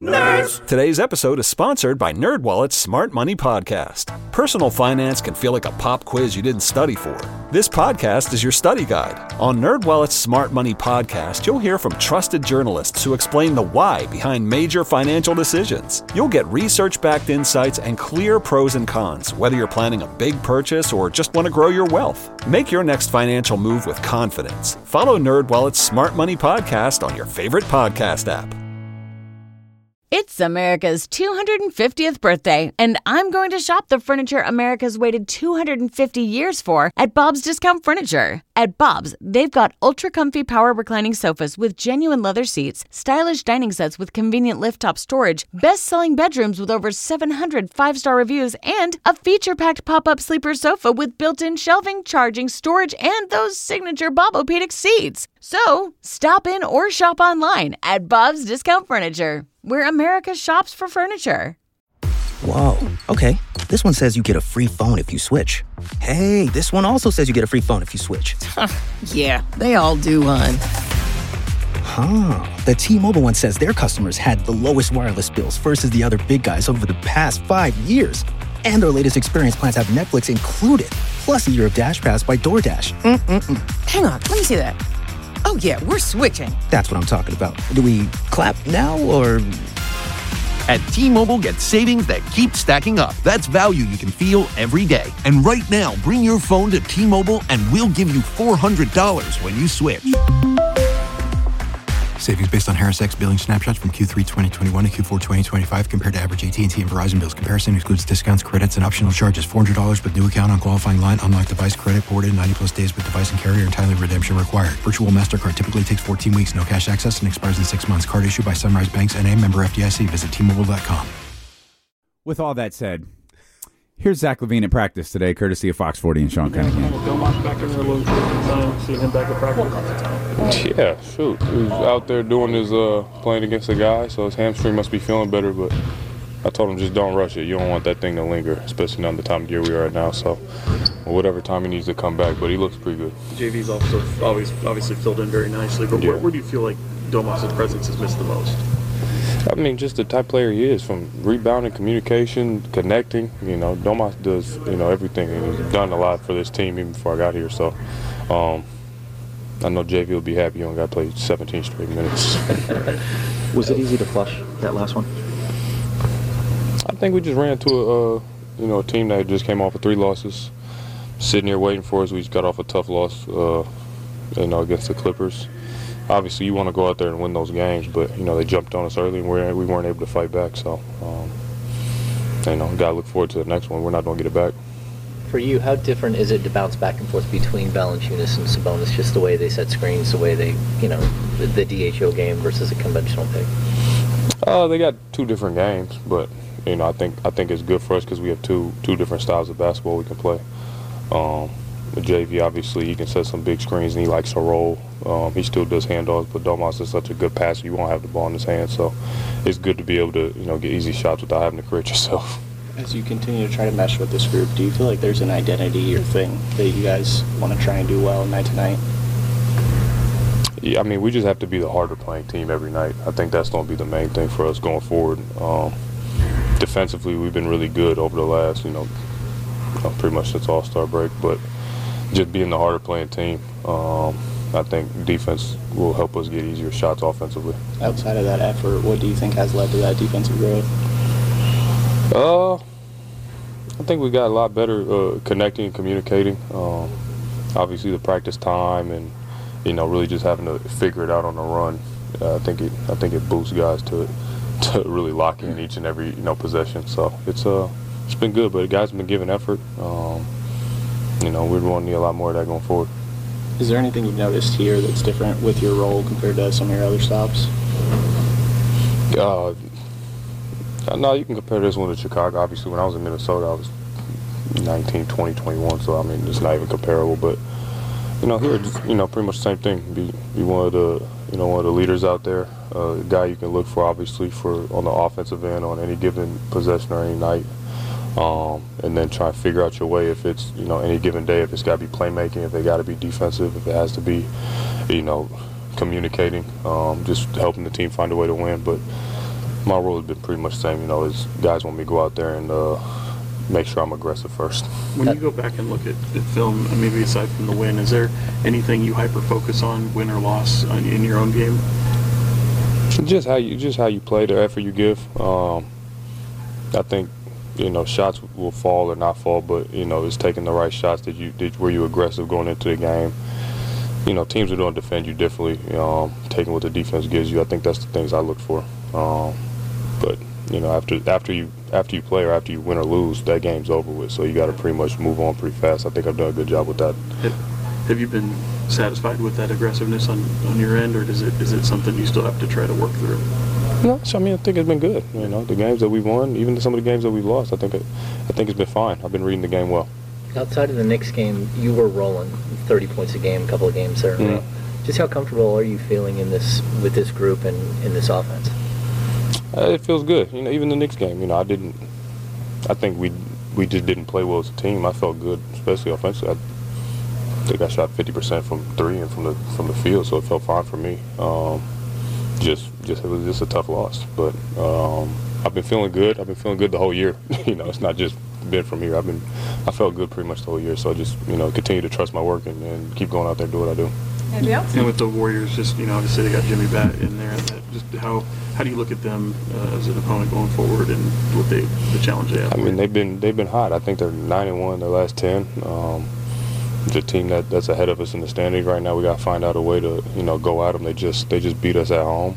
Nerds! Today's episode is sponsored by NerdWallet's Smart Money Podcast. Personal finance can feel like a pop quiz you didn't study for. This podcast is your study guide. On NerdWallet's Smart Money Podcast, you'll hear from trusted journalists who explain the why behind major financial decisions. You'll get research-backed insights and clear pros and cons, whether you're planning a big purchase or just want to grow your wealth. Make your next financial move with confidence. Follow NerdWallet's Smart Money Podcast on your favorite podcast app. It's America's 250th birthday, and I'm going to shop the furniture America's waited 250 years for at Bob's Discount Furniture. At Bob's, they've got ultra-comfy power reclining sofas with genuine leather seats, stylish dining sets with convenient lift-top storage, best-selling bedrooms with over 700 five-star reviews, and a feature-packed pop-up sleeper sofa with built-in shelving, charging, storage, and those signature Bob-O-Pedic seats. So, stop in or shop online at Bob's Discount Furniture, where America shops for furniture. Whoa, okay. This one says you get a free phone if you switch. Hey, this one also says you get a free phone if you switch. Yeah, they all do, hon. The T-Mobile one says their customers had the lowest wireless bills versus the other big guys over the past 5 years. And their latest experience plans have Netflix included, plus a year of Dash Pass by DoorDash. Hang on, let me see that. Oh yeah, we're switching. That's what I'm talking about. Do we clap now, or...? At T-Mobile, get savings that keep stacking up. That's value you can feel every day. And right now, bring your phone to T-Mobile and we'll give you $400 when you switch. Savings based on Harris X billing snapshots from Q3 2021 to Q4 2025 compared to average AT&T and Verizon bills. Comparison excludes discounts, credits, and optional charges. $400 with new account on qualifying line. Unlocked device credit ported 90-plus days with device and carrier, and timely redemption required. Virtual MasterCard typically takes 14 weeks. No cash access and expires in 6 months. Card issued by Sunrise Banks N.A. member FDIC. Visit T-Mobile.com. With all that said, here's Zach LaVine at practice today, courtesy of Fox 40 and Sean Cunningham. Back in there a little bit time, seeing him back at practice all the time. Yeah, shoot. He was out there doing his playing against a guy, so his hamstring must be feeling better, but I told him just don't rush it. You don't want that thing to linger, especially now the time of year we are at now, so whatever time he needs to come back, but he looks pretty good. JV's also obviously filled in very nicely, but where do you feel like Domas' presence has missed the most? I mean, just the type player he is, from rebounding, communication, connecting. You know, Domas does, everything. And he's done a lot for this team even before I got here. So I know JV will be happy he only got to play 17 straight minutes. Was it easy to flush that last one? I think we just ran into a team that just came off of 3 losses, sitting here waiting for us. We just got off a tough loss, against the Clippers. Obviously, you want to go out there and win those games, but, they jumped on us early and we weren't able to fight back. So, got to look forward to the next one. We're not going to get it back. For you, how different is it to bounce back and forth between Valanciunas and Sabonis, just the way they set screens, the way they, the DHO game versus a conventional pick? They got 2 different games, but, I think it's good for us because we have two different styles of basketball we can play. JV, obviously, he can set some big screens and he likes to roll. He still does handoffs, but Domas is such a good passer, you won't have the ball in his hands. So it's good to be able to, get easy shots without having to create yourself. As you continue to try to mesh with this group, do you feel like there's an identity or thing that you guys want to try and do well night to night? Yeah, I mean, we just have to be the harder playing team every night. I think that's going to be the main thing for us going forward. Defensively, we've been really good over the last, pretty much since All-Star break, but just being the harder playing team, I think defense will help us get easier shots offensively. Outside of that effort, what do you think has led to that defensive growth? I think we got a lot better connecting and communicating. Obviously, the practice time and really just having to figure it out on the run. I think it boosts guys to really lock in each and every possession. So it's been good, but the guys have been giving effort. We're going to need a lot more of that going forward. Is there anything you've noticed here that's different with your role compared to some of your other stops? No, you can compare this one to Chicago. Obviously, when I was in Minnesota, I was 19, 20, 21, so, I mean, it's not even comparable. But, here, just, pretty much the same thing. Be one of the leaders out there, a guy you can look for, obviously, on the offensive end on any given possession or any night. And then try to figure out your way if it's, any given day, if it's got to be playmaking, if it got to be defensive, if it has to be, communicating, just helping the team find a way to win. But, my role has been pretty much the same. You know, is guys want me to go out there and make sure I'm aggressive first. When you go back and look at film, maybe aside from the win, is there anything you hyper-focus on, win or loss, in your own game? Just how you play, the effort you give. I think, you know, shots will fall or not fall, but, you know, it's taking the right shots that were you aggressive going into the game. You know, teams are going to defend you differently, taking what the defense gives you. I think that's the things I look for. But, you know, after you play or after you win or lose, that game's over with. So you got to pretty much move on pretty fast. I think I've done a good job with that. Have you been satisfied with that aggressiveness on your end, or is it something you still have to try to work through? No, I mean, I think it's been good. You know, the games that we've won, even some of the games that we've lost, I think it's been fine. I've been reading the game well. Outside of the Knicks game, you were rolling 30 points a game, a couple of games there in a row. Just how comfortable are you feeling with this group and in this offense? It feels good. You know, even the Knicks game, you know, I think we just didn't play well as a team. I felt good, especially offensively. I think I shot 50% from three and from the field, so it felt fine for me. It was just a tough loss, but I've been feeling good. I've been feeling good the whole year. You know, it's not just been from here. I felt good pretty much the whole year. So I just, you know, continue to trust my work and keep going out there and do what I do. And with the Warriors, just, you know, obviously they got Jimmy Batt in there. Just how do you look at them as an opponent going forward and what the challenge they have? I mean, they've been hot. I think they're 9-1 their last 10. It's a team that's ahead of us in the standings right now. We got to find out a way to, you know, go at them. They just beat us at home.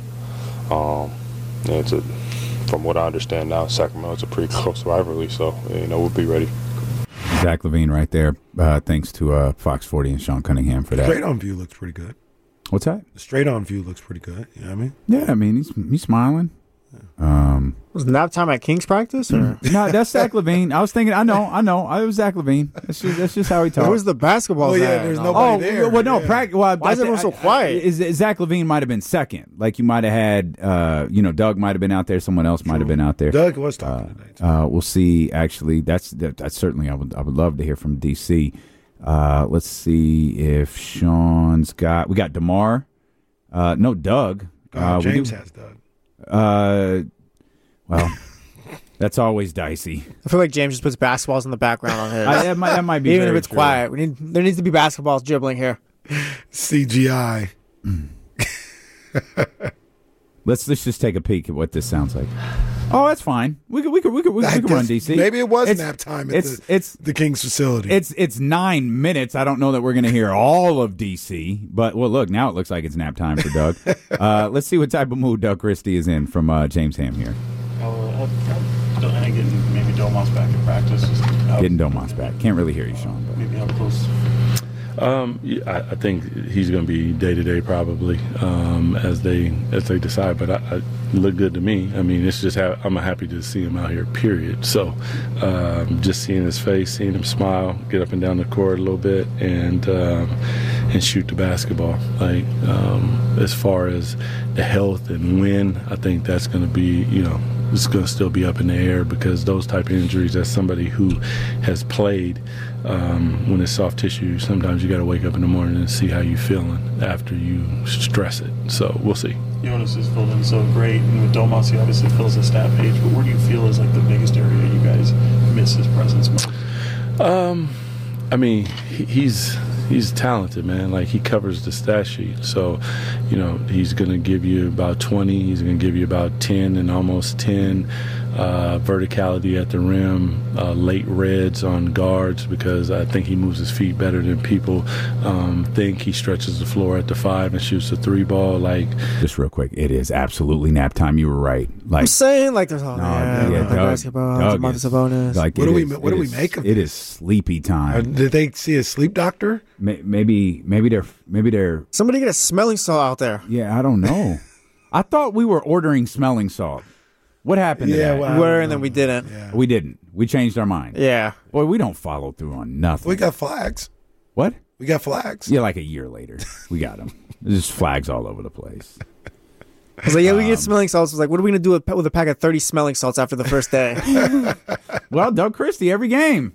And from what I understand now, Sacramento, it's a pretty close rivalry. So, you know, we'll be ready. Zach LaVine right there. Thanks to Fox 40 and Sean Cunningham for that. Straight on view looks pretty good. What's that? The straight on view looks pretty good. You know what I mean? Yeah, I mean, he's smiling. Was it nap time at King's practice? Or? No, that's Zach LaVine. I was thinking, I know. I was Zach LaVine. That's just how he talks. Where's the basketball? There's nobody there. Well, no, yeah. why is everyone so quiet? Zach LaVine might have been second. Like you might have had, Doug might have been out there. Someone else might have been out there. Doug was talking today. We'll see. Actually, that's certainly I would love to hear from DC. Let's see if Sean's we got DeMar. No, Doug. James has Doug. Well, that's always dicey. I feel like James just puts basketballs in the background on his. That might be even very if it's true. quiet. There needs to be basketballs dribbling here. CGI. Let's just take a peek at what this sounds like. Oh, that's fine. We could run DC. Maybe it was nap time at the Kings facility. It's 9 minutes. I don't know that we're going to hear all of DC, but well, look, now it looks like it's nap time for Doug. Let's see what type of mood Doug Christie is in from James Ham here. Getting maybe Domas back in practice. Getting Domas back. Can't really hear you, Sean. But. Maybe how close? I think he's going to be day-to-day probably as they decide. But I look good to me. I mean, it's just I'm happy to see him out here, period. So just seeing his face, seeing him smile, get up and down the court a little bit, and shoot the basketball. Like as far as the health and when, I think that's going to be, it's going to still be up in the air because those type of injuries, as somebody who has played, when it's soft tissue, sometimes you got to wake up in the morning and see how you're feeling after you stress it. So we'll see. Jonas has filled in so great, and with Domas, he obviously fills the stat page. But where do you feel is like the biggest area you guys miss his presence most? I mean, he's talented, man. Like, he covers the stat sheet. So, he's going to give you about 20. He's going to give you about 10 and almost 10 verticality at the rim, late reds on guards because I think he moves his feet better than people think. He stretches the floor at the 5 and shoots the 3 ball. Like, just real quick, it is absolutely nap time. You were right. Like, I'm saying, like, there's all basketball, Sabonis. Like, what do we make of it? It is sleepy time. Did they see a sleep doctor? Maybe they're somebody get a smelling salt out there. Yeah, I don't know. I thought we were ordering smelling salt. What happened to that? And then we didn't. Yeah. We didn't. We changed our mind. Yeah. Boy, we don't follow through on nothing. We got flags. What? We got flags. Yeah, like a year later. We got them. There's just flags all over the place. I was like, we get smelling salts. I was like, what are we going to do with a pack of 30 smelling salts after the first day? Well, Doug Christie, every game.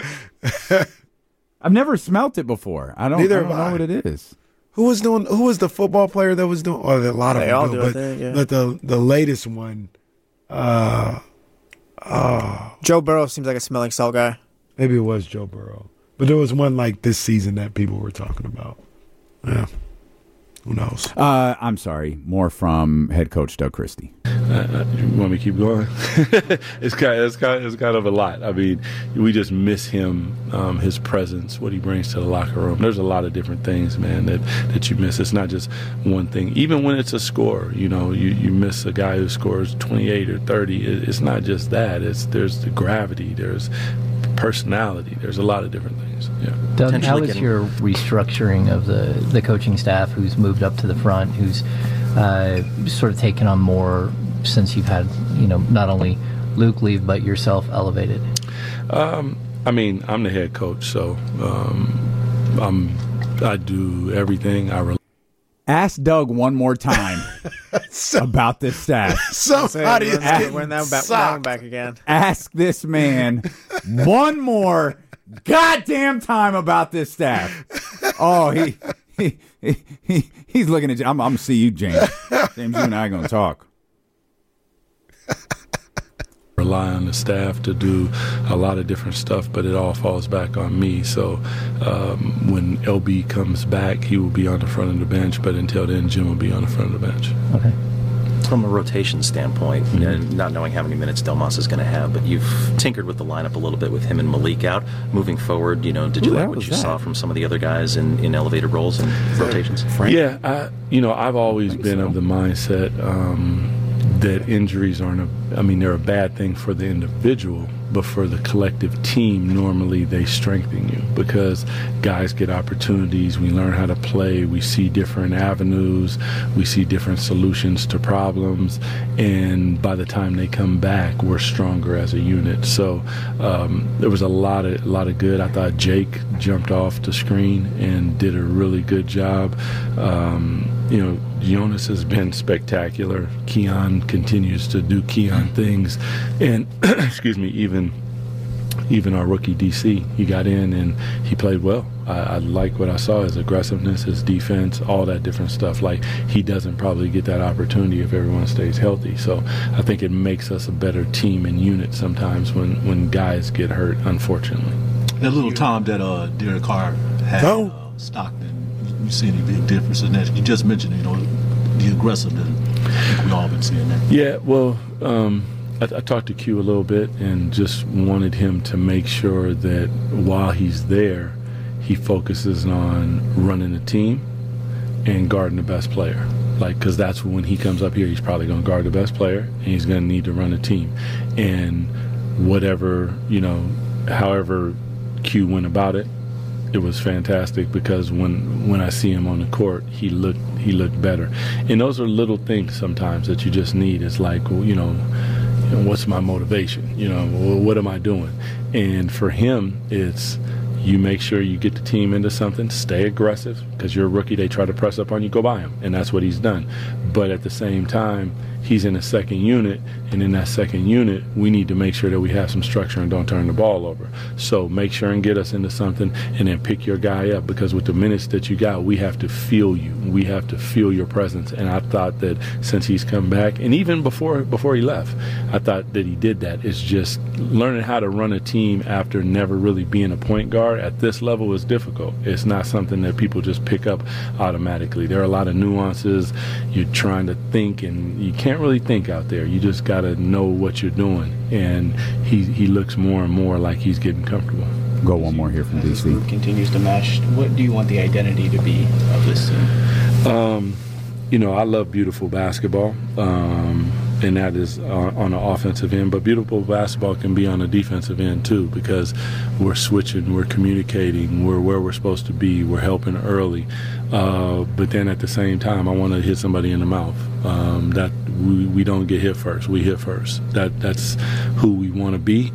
I've never smelt it before. I don't know what it is. Who was the football player that was doing? Oh, a lot of them all do, it, but the latest one. Joe Burrow seems like a smelling salt guy. Maybe it was Joe Burrow. But there was one like this season that people were talking about. Yeah. Who knows? I'm sorry. More from head coach Doug Christie. You want me to keep going? It's kind of a lot. I mean, we just miss him, his presence, what he brings to the locker room. There's a lot of different things, man, that you miss. It's not just one thing. Even when it's a score, you miss a guy who scores 28 or 30. It's not just that. There's the gravity. There's personality. There's a lot of different things. Yeah. Doug, how is your restructuring of the coaching staff who's moved up to the front, who's sort of taken on more since you've had, not only Luke leave, but yourself elevated? I mean, I'm the head coach, so I do everything. Ask Doug one more time about this staff. Somebody is getting we're now back again. Ask this man one more goddamn time about this staff. Oh, he's looking at you. I'm gonna see you, James. James, you and I are gonna talk. Rely on the staff to do a lot of different stuff, but it all falls back on me. So when LB comes back, he will be on the front of the bench, but until then, Jim will be on the front of the bench. Okay. From a rotation standpoint, not knowing how many minutes Delmas is going to have, but you've tinkered with the lineup a little bit with him and Malik out. Moving forward, did you like what you saw from some of the other guys in elevated roles and rotations? Frank? Yeah, I've always been of the mindset that injuries they're a bad thing for the individual, but for the collective team, normally they strengthen you because guys get opportunities. We learn how to play. We see different avenues. We see different solutions to problems. And by the time they come back, we're stronger as a unit. So there was a lot of good. I thought Jake jumped off the screen and did a really good job. Jonas has been spectacular. Keon continues to do Keon things. And, excuse me, even our rookie DC, he got in and he played well. I like what I saw, his aggressiveness, his defense, all that different stuff. Like, he doesn't probably get that opportunity if everyone stays healthy. So I think it makes us a better team and unit sometimes when guys get hurt, unfortunately. That little time that Derek Carr had Stockton, you see any big difference in that? You just mentioned, the aggressiveness. I think we all been seeing that. Yeah, well, I talked to Q a little bit and just wanted him to make sure that while he's there, he focuses on running the team and guarding the best player. Because that's when he comes up here, he's probably going to guard the best player and he's going to need to run the team. And whatever, however Q went about it, it was fantastic because when I see him on the court, he looked better. And those are little things sometimes that you just need. It's like, what's my motivation? What am I doing? And for him, it's you make sure you get the team into something, stay aggressive, because you're a rookie, they try to press up on you, go by him. And that's what he's done. But at the same time, he's in a second unit, and in that second unit, we need to make sure that we have some structure and don't turn the ball over. So make sure and get us into something, and then pick your guy up, because with the minutes that you got, we have to feel you. We have to feel your presence. And I thought that since he's come back, and even before he left, I thought that he did that. It's just learning how to run a team after never really being a point guard at this level is difficult. It's not something that people just pick up automatically. There are a lot of nuances. You're trying to think, and you can't really think out there. You just got to know what you're doing. And he looks more and more like he's getting comfortable. Go one more here from DC. This group continues to mesh. What do you want the identity to be of this team? I love beautiful basketball. And that is on the offensive end. But beautiful basketball can be on the defensive end, too, because we're switching, we're communicating, we're where we're supposed to be, we're helping early. But then at the same time, I want to hit somebody in the mouth. That we don't get hit first. We hit first. That's who we want to be.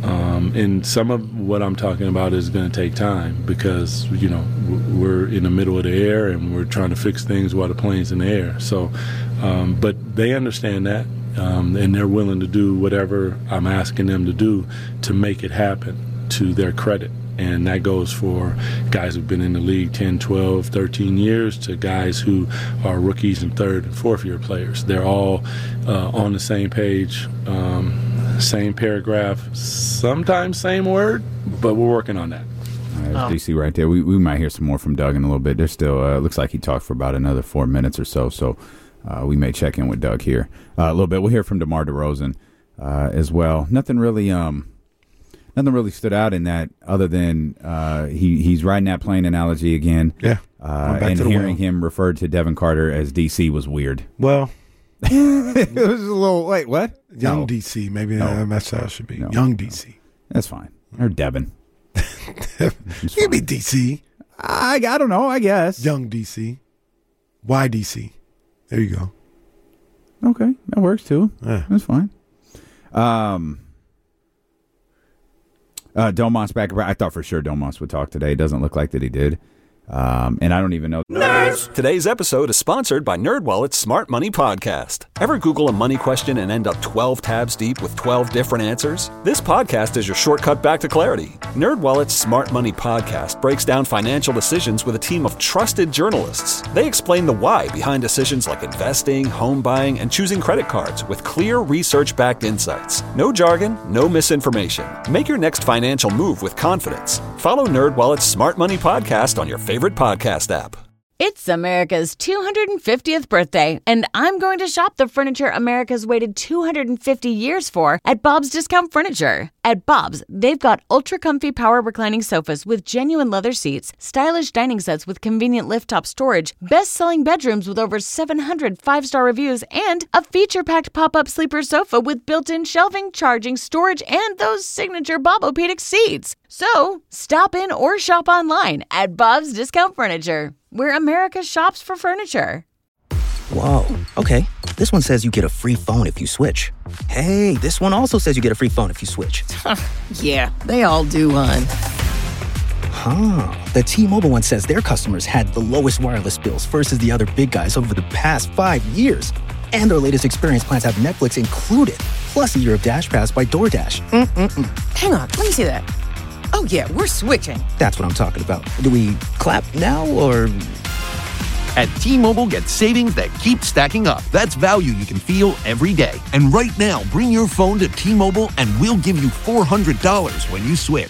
And some of what I'm talking about is going to take time because, we're in the middle of the air and we're trying to fix things while the plane's in the air. So, but they understand that, and they're willing to do whatever I'm asking them to do to make it happen. to their credit. And that goes for guys who've been in the league 10, 12, 13 years to guys who are rookies and third and fourth year players. They're all on the same page, same paragraph, sometimes same word, but we're working on that. There's DC right there. We might hear some more from Doug in a little bit. There's still looks like he talked for about another 4 minutes or so. So we may check in with Doug here a little bit. We'll hear from DeMar DeRozan as well. Nothing really stood out in that other than he's riding that plane analogy again. Yeah. And hearing him refer to Devin Carter as DC was weird. Well, it was a little. Wait, what? Young DC. Maybe that's how it should be. Young DC. That's fine. Or Devin. You be DC. I don't know. I guess Young DC. Why DC? There you go. Okay, that works too. Yeah. That's fine. Domas back. I thought for sure Domas would talk today. It doesn't look like that he did. And I don't even know. Nerds! Today's episode is sponsored by NerdWallet's Smart Money Podcast. Ever Google a money question and end up 12 tabs deep with 12 different answers? This podcast is your shortcut back to clarity. NerdWallet's Smart Money Podcast breaks down financial decisions with a team of trusted journalists. They explain the why behind decisions like investing, home buying, and choosing credit cards with clear research-backed insights. No jargon, no misinformation. Make your next financial move with confidence. Follow NerdWallet's Smart Money Podcast on your favorite podcast app. It's America's 250th birthday, and I'm going to shop the furniture America's waited 250 years for at Bob's Discount Furniture. At Bob's, they've got ultra-comfy power reclining sofas with genuine leather seats, stylish dining sets with convenient lift-top storage, best-selling bedrooms with over 700 five-star reviews, and a feature-packed pop-up sleeper sofa with built-in shelving, charging, storage, and those signature Bob-O-Pedic seats. So, stop in or shop online at Bob's Discount Furniture, where America shops for furniture. Whoa, okay. This one says you get a free phone if you switch. Hey, this one also says you get a free phone if you switch. Yeah, they all do, hon. The T-Mobile one says their customers had the lowest wireless bills versus the other big guys over the past 5 years. And their latest experience plans have Netflix included, plus a year of DashPass by DoorDash. Hang on, let me see that. Oh, yeah, we're switching. That's what I'm talking about. Do we clap now or... At T-Mobile, get savings that keep stacking up. That's value you can feel every day. And right now, bring your phone to T-Mobile and we'll give you $400 when you switch.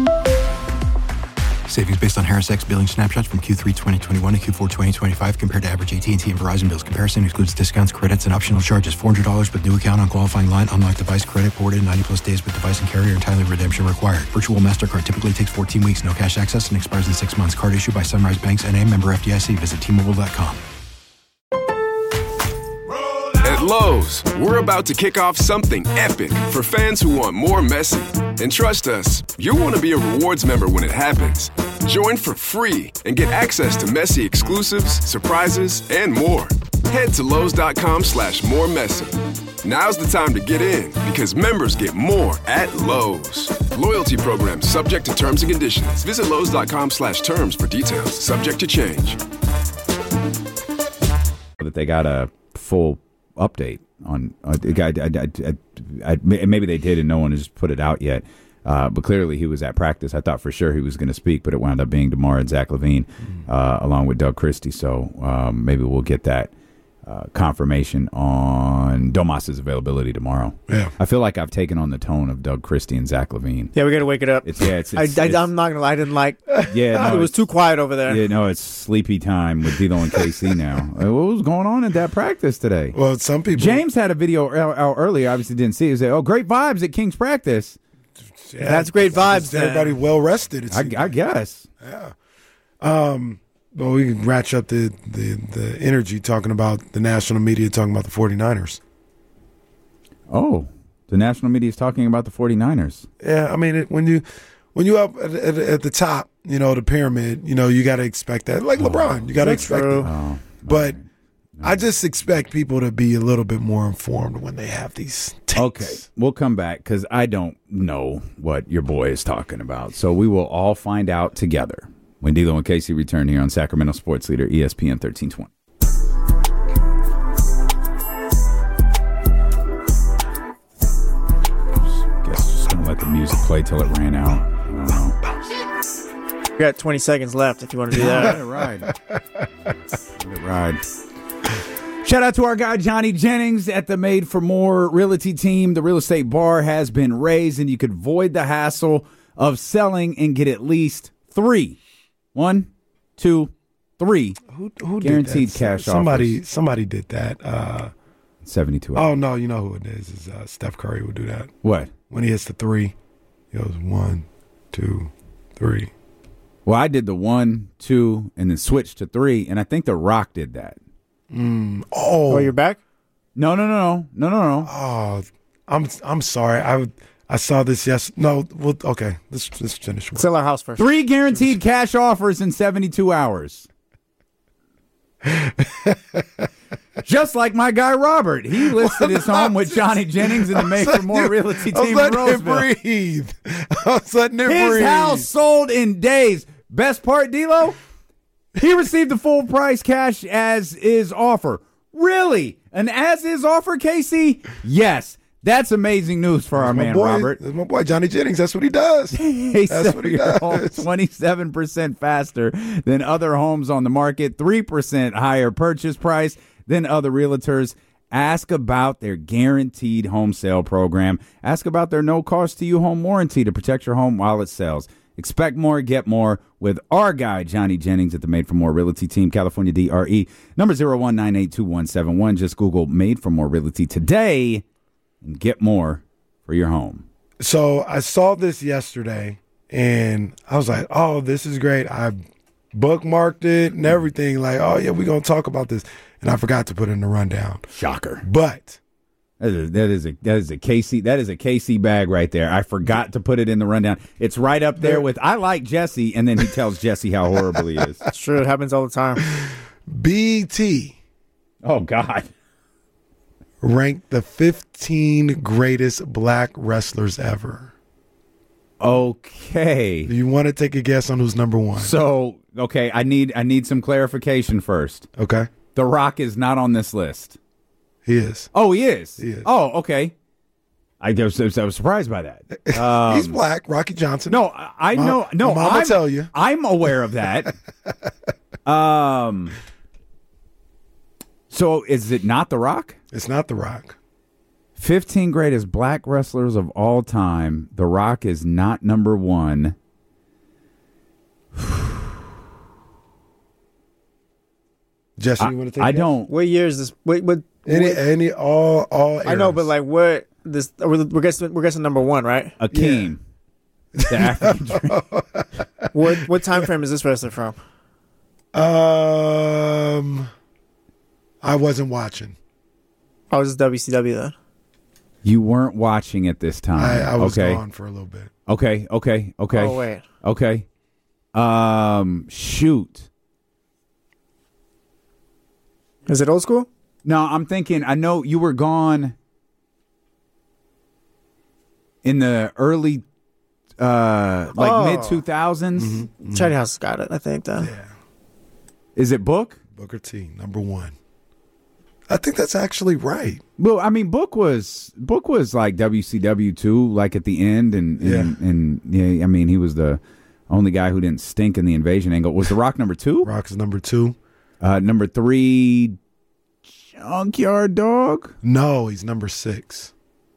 Savings based on Harris X billing snapshots from Q3 2021 to Q4 2025 compared to average AT&T and Verizon bills. Comparison excludes discounts, credits, and optional charges. $400 with new account on qualifying line. Unlock device credit ported 90-plus days with device and carrier. Entirely redemption required. Virtual MasterCard typically takes 14 weeks. No cash access and expires in 6 months. Card issued by Sunrise Banks N.A. member FDIC. Visit T-Mobile.com. At Lowe's, we're about to kick off something epic for fans who want more Messi. And trust us, you'll want to be a rewards member when it happens. Join for free and get access to Messi exclusives, surprises, and more. Head to Lowe's.com/moremessy. Now's the time to get in because members get more at Lowe's. Loyalty program subject to terms and conditions. Visit Lowe's.com/terms for details. Subject to change. That they got a full update on maybe they did and no one has put it out yet, but clearly he was at practice. I thought for sure he was going to speak, but it wound up being DeMar and Zach LaVine along with Doug Christie, so maybe we'll get that confirmation on Domas's availability tomorrow. Yeah, I feel like I've taken on the tone of Doug Christie and Zach LaVine. Yeah, we got to wake it up. I'm not gonna lie, I didn't like. Yeah, it was too quiet over there. Yeah, no, it's sleepy time with D'Lo and KC now. What was going on at that practice today? Well, some people. James had a video out earlier. Obviously, didn't see it. He said, "Oh, great vibes at King's practice." Yeah, that's great vibes. Everybody well rested. I guess. Yeah. Well, we can ratchet up the energy talking about the national media talking about the 49ers. Oh, the national media is talking about the 49ers. Yeah, I mean, when you up at the top, the pyramid, you got to expect that. Like LeBron, you got to expect it. Oh, but I just expect people to be a little bit more informed when they have these takes. Okay, we'll come back because I don't know what your boy is talking about. So we will all find out together when D'Lo and Casey return here on Sacramento Sports Leader, ESPN 1320. Guess just going to let the music play till it ran out. We got 20 seconds left if you want to do that. Let it ride. Let it ride. Shout out to our guy Johnny Jennings at the Made for More Realty team. The real estate bar has been raised, and you could void the hassle of selling and get at least 3. 1, 2, 3 Who guaranteed did that? cash Somebody did that. 72 hours. Oh, no, you know who it is. It's Steph Curry would do that. What? When he hits the 3, he goes 1, 2, 3. Well, I did the 1, 2, and then switched to 3, and I think The Rock did that. Oh, you're back? No. Oh, I'm sorry. I saw this. Yes. No. Well, okay. Let's finish. Sell our house first. 3 guaranteed cash offers in 72 hours. Just like my guy Robert. He listed his home with Johnny Jennings and the Made for More Realty team in Roseville. I was letting it breathe. His house sold in days. Best part, D-Lo? He received the full price cash as is offer. Really? An as is offer, Casey? Yes. That's amazing news for our man, Robert. That's my boy, Johnny Jennings. That's what he does. That's what he does. 27% faster than other homes on the market, 3% higher purchase price than other realtors. Ask about their guaranteed home sale program. Ask about their no cost to you home warranty to protect your home while it sells. Expect more, get more with our guy, Johnny Jennings at the Made for More Realty team, California DRE, number 01982171. Just Google Made for More Realty today and get more for your home. So I saw this yesterday, and I was like, oh, this is great. I bookmarked it and everything. Like, oh, yeah, we're going to talk about this. And I forgot to put it in the rundown. Shocker. But that is a KC bag right there. I forgot to put it in the rundown. It's right up there with I like Jesse, and then he tells Jesse how horrible he is. It's true. It happens all the time. BT. Oh, God. Ranked the 15 greatest black wrestlers ever. Okay. Do you want to take a guess on who's number 1? So, okay, I need some clarification first. Okay. The Rock is not on this list. He is. Oh, he is? He is. Oh, okay. I was surprised by that. He's black, Rocky Johnson. No, I know. No, I'll tell you. I'm aware of that. So is it not The Rock? It's not The Rock. 15 greatest black wrestlers of all time. The Rock is not number 1. Jesse, you want to take I don't. What year is this? Wait, what? All eras. I know, but like what? This we're guessing number 1, right? Akeem. The African Dream. What time frame is this wrestler from? I wasn't watching. Oh, this is WCW then. You weren't watching at this time. I was gone for a little bit. Okay. Oh wait. Okay. Shoot. Is it old school? No, I'm thinking. I know you were gone in the early, mid 2000s. Mm-hmm. Chatty House got it, I think. Then. Yeah. Is it Book? Booker T, number 1. I think that's actually right. Well, I mean, Book was like WCW too, like at the end, and yeah, I mean, he was the only guy who didn't stink in the invasion angle. Was The Rock number 2? Rock is number 2. Number 3, Junkyard Dog? No, he's number 6.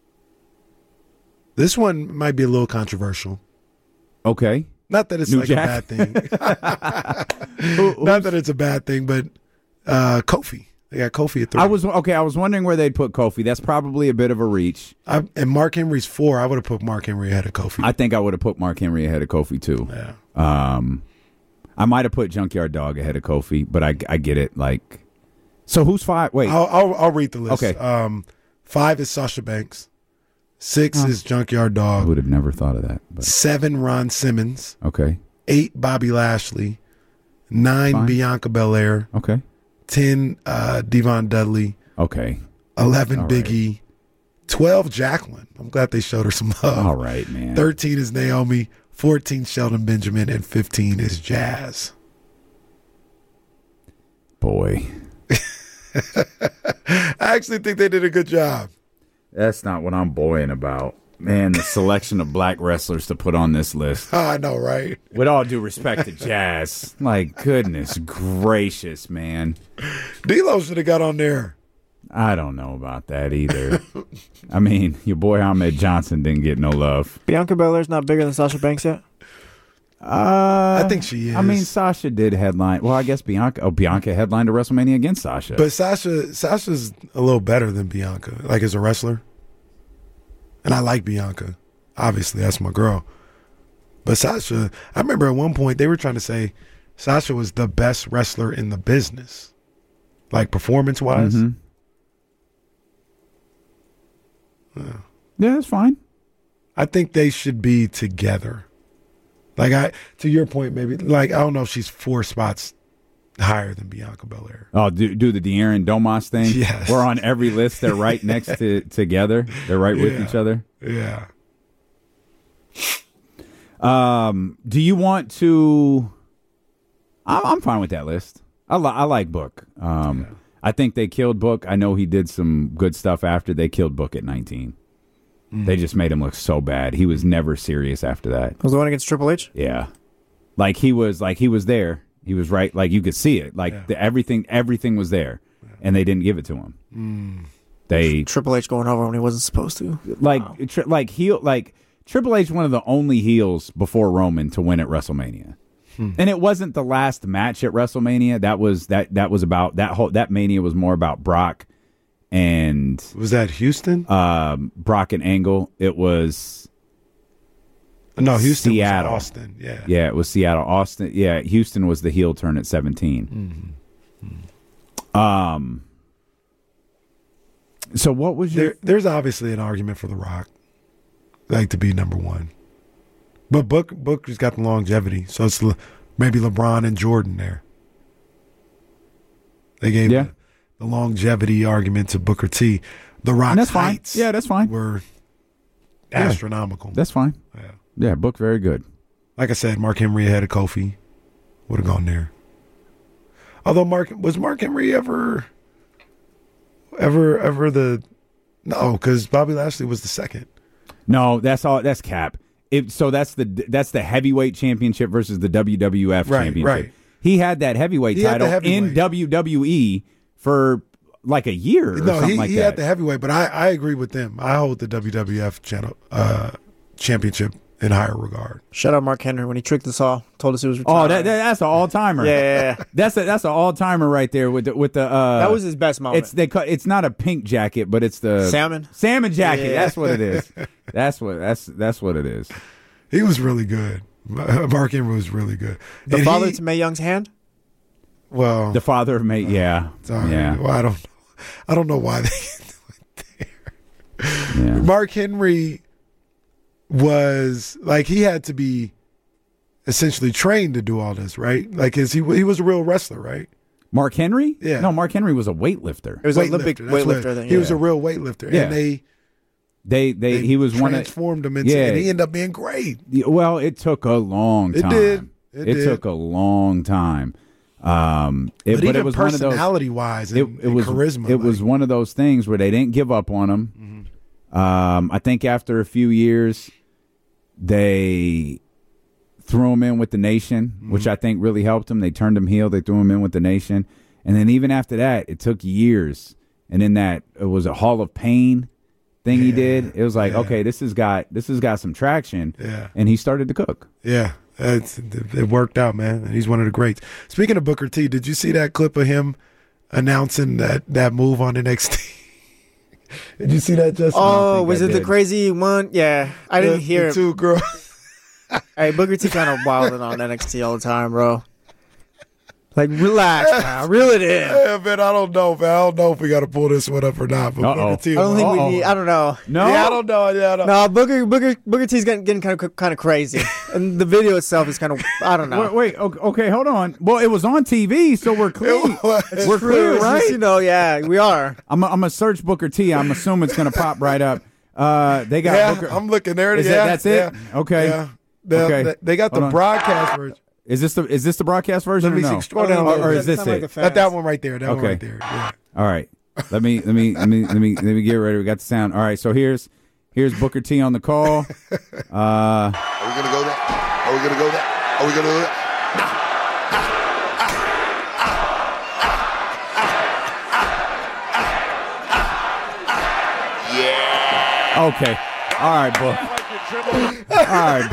This one might be a little controversial. Okay. Not that it's New like Jack? a bad thing. Not that it's a bad thing, but Kofi. They got Kofi at 3. I was wondering where they'd put Kofi. That's probably a bit of a reach. And Mark Henry's 4. I would have put Mark Henry ahead of Kofi. I think I would have put Mark Henry ahead of Kofi too. Yeah. I might have put Junkyard Dog ahead of Kofi, but I get it. Like, so who's 5? Wait, I'll read the list. Okay. 5 is Sasha Banks. 6 is Junkyard Dog. I would have never thought of that. But. 7, Ron Simmons. Okay. 8, Bobby Lashley. 9, Fine. Bianca Belair. Okay. 10, Devon Dudley. Okay. 11, All Big right. E. 12, Jacqueline. I'm glad they showed her some love. All right, man. 13 is Naomi. 14, Sheldon Benjamin. And 15 is Jazz. Boy. I actually think they did a good job. That's not what I'm boying about. Man, the selection of black wrestlers to put on this list. I know, right? With all due respect to Jazz. Like, goodness gracious, man. D'Lo should have got on there. I don't know about that either. I mean, your boy Ahmed Johnson didn't get no love. Bianca Belair's not bigger than Sasha Banks yet? I think she is. I mean, Sasha did headline. Well, I guess Bianca headlined a WrestleMania against Sasha. But Sasha's a little better than Bianca, like as a wrestler. And I like Bianca. Obviously, that's my girl. But Sasha, I remember at one point they were trying to say Sasha was the best wrestler in the business, like performance-wise. Mm-hmm. Yeah, that's fine. I think they should be together. Like, to your point, maybe, like, I don't know if she's 4 spots higher than Bianca Belair. Oh, do the De'Aaron Domas thing? Yes. We're on every list. They're right next to together. They're right with each other. Yeah. Do you want to? I'm fine with that list. I like Book. I think they killed Book. I know he did some good stuff after they killed Book at 19. They just made him look so bad. He was never serious after that. Was the one against Triple H? Yeah. Like he was there. He was right. Like you could see it. Like everything was there, and they didn't give it to him. They Triple H going over when he wasn't supposed to. Like Triple H, one of the only heels before Roman to win at WrestleMania. And it wasn't the last match at WrestleMania. That was about that Mania was more about Brock and was that Houston? Brock and Angle. It was Houston Seattle. was Austin. Yeah. Yeah, it was Seattle. Austin. Yeah, Houston was the heel turn at 17. So what was your there's obviously an argument for The Rock, like, to be number one. But Booker's got the longevity, so it's maybe LeBron and Jordan there. They gave the longevity argument to Booker T. The Rock's heights, that's fine. Were astronomical. That's fine. Yeah, Book very good. Like I said, Mark Henry ahead of Kofi would have gone there. Although Mark Henry ever no, because Bobby Lashley was the second. No, that's Cap. So that's the heavyweight championship versus the WWF championship. Right. He had that heavyweight title in WWE for like a year or something like that. He had the heavyweight, but I agree with them. I hold the WWF championship in higher regard. Shout out Mark Henry when he tricked us all. Told us he was retired. Oh, that's an all timer. Yeah. That's an all timer right there with the. That was his best moment. It's not a pink jacket, but it's the salmon jacket. Yeah. That's what it is. That's what it is. He was really good. Mark Henry was really good. The father to Mae Young's hand. Well, the father of Mae. Yeah. Sorry. Yeah. Well, I don't know why they went there. Yeah. Mark Henry was like, he had to be essentially trained to do all this, right? Like, he was a real wrestler, right? Mark Henry? Yeah. No, Mark Henry was a weightlifter. It was an Olympic weightlifter. Then, he was a real weightlifter, and he was transformed him into, and he ended up being great. Well, it took a long time. It did. Took a long time. But even it was personality-wise and charisma. It was one of those things where they didn't give up on him. I think after a few years, they threw him in with the Nation, which I think really helped him. They turned him heel. They threw him in with the Nation. And then even after that, it took years. And in that, it was a Hall of Pain thing he did. It was like, okay, this has got some traction. Yeah. And he started to cook. Yeah. It worked out, man. And he's one of the greats. Speaking of Booker T, did you see that clip of him announcing that move on NXT? Did you see that, Justin? Oh, was it the crazy one? Yeah, I didn't hear it. Two girls. Hey, Booker T kind of wilding on NXT all the time, bro. Like, relax, man. Reel it in. Yeah, man, I don't know, man. I don't know if we got to pull this one up or not. But Booker T, I don't think we need. I don't know. No, yeah, I don't know. Yeah, no. Booker T's getting kind of crazy, and the video itself is kind of. I don't know. Wait. Okay, hold on. Well, it was on TV, so we're clean. We're clear, right? Just, yeah, we are. I'm gonna search Booker T. I'm assuming it's gonna pop right up. They got. Booker. I'm looking there. That's it. Yeah. Okay. Yeah. Okay. They got the broadcast version. Is this the broadcast version? Let me see. Scroll down. Or is this it? That one right there. That one right there. Yeah. All right. Let me get ready. We got the sound. All right. So here's Here's Booker T on the call. Are we gonna go there? Are we gonna go there? Are we gonna go there? Okay. All right, Book. All right,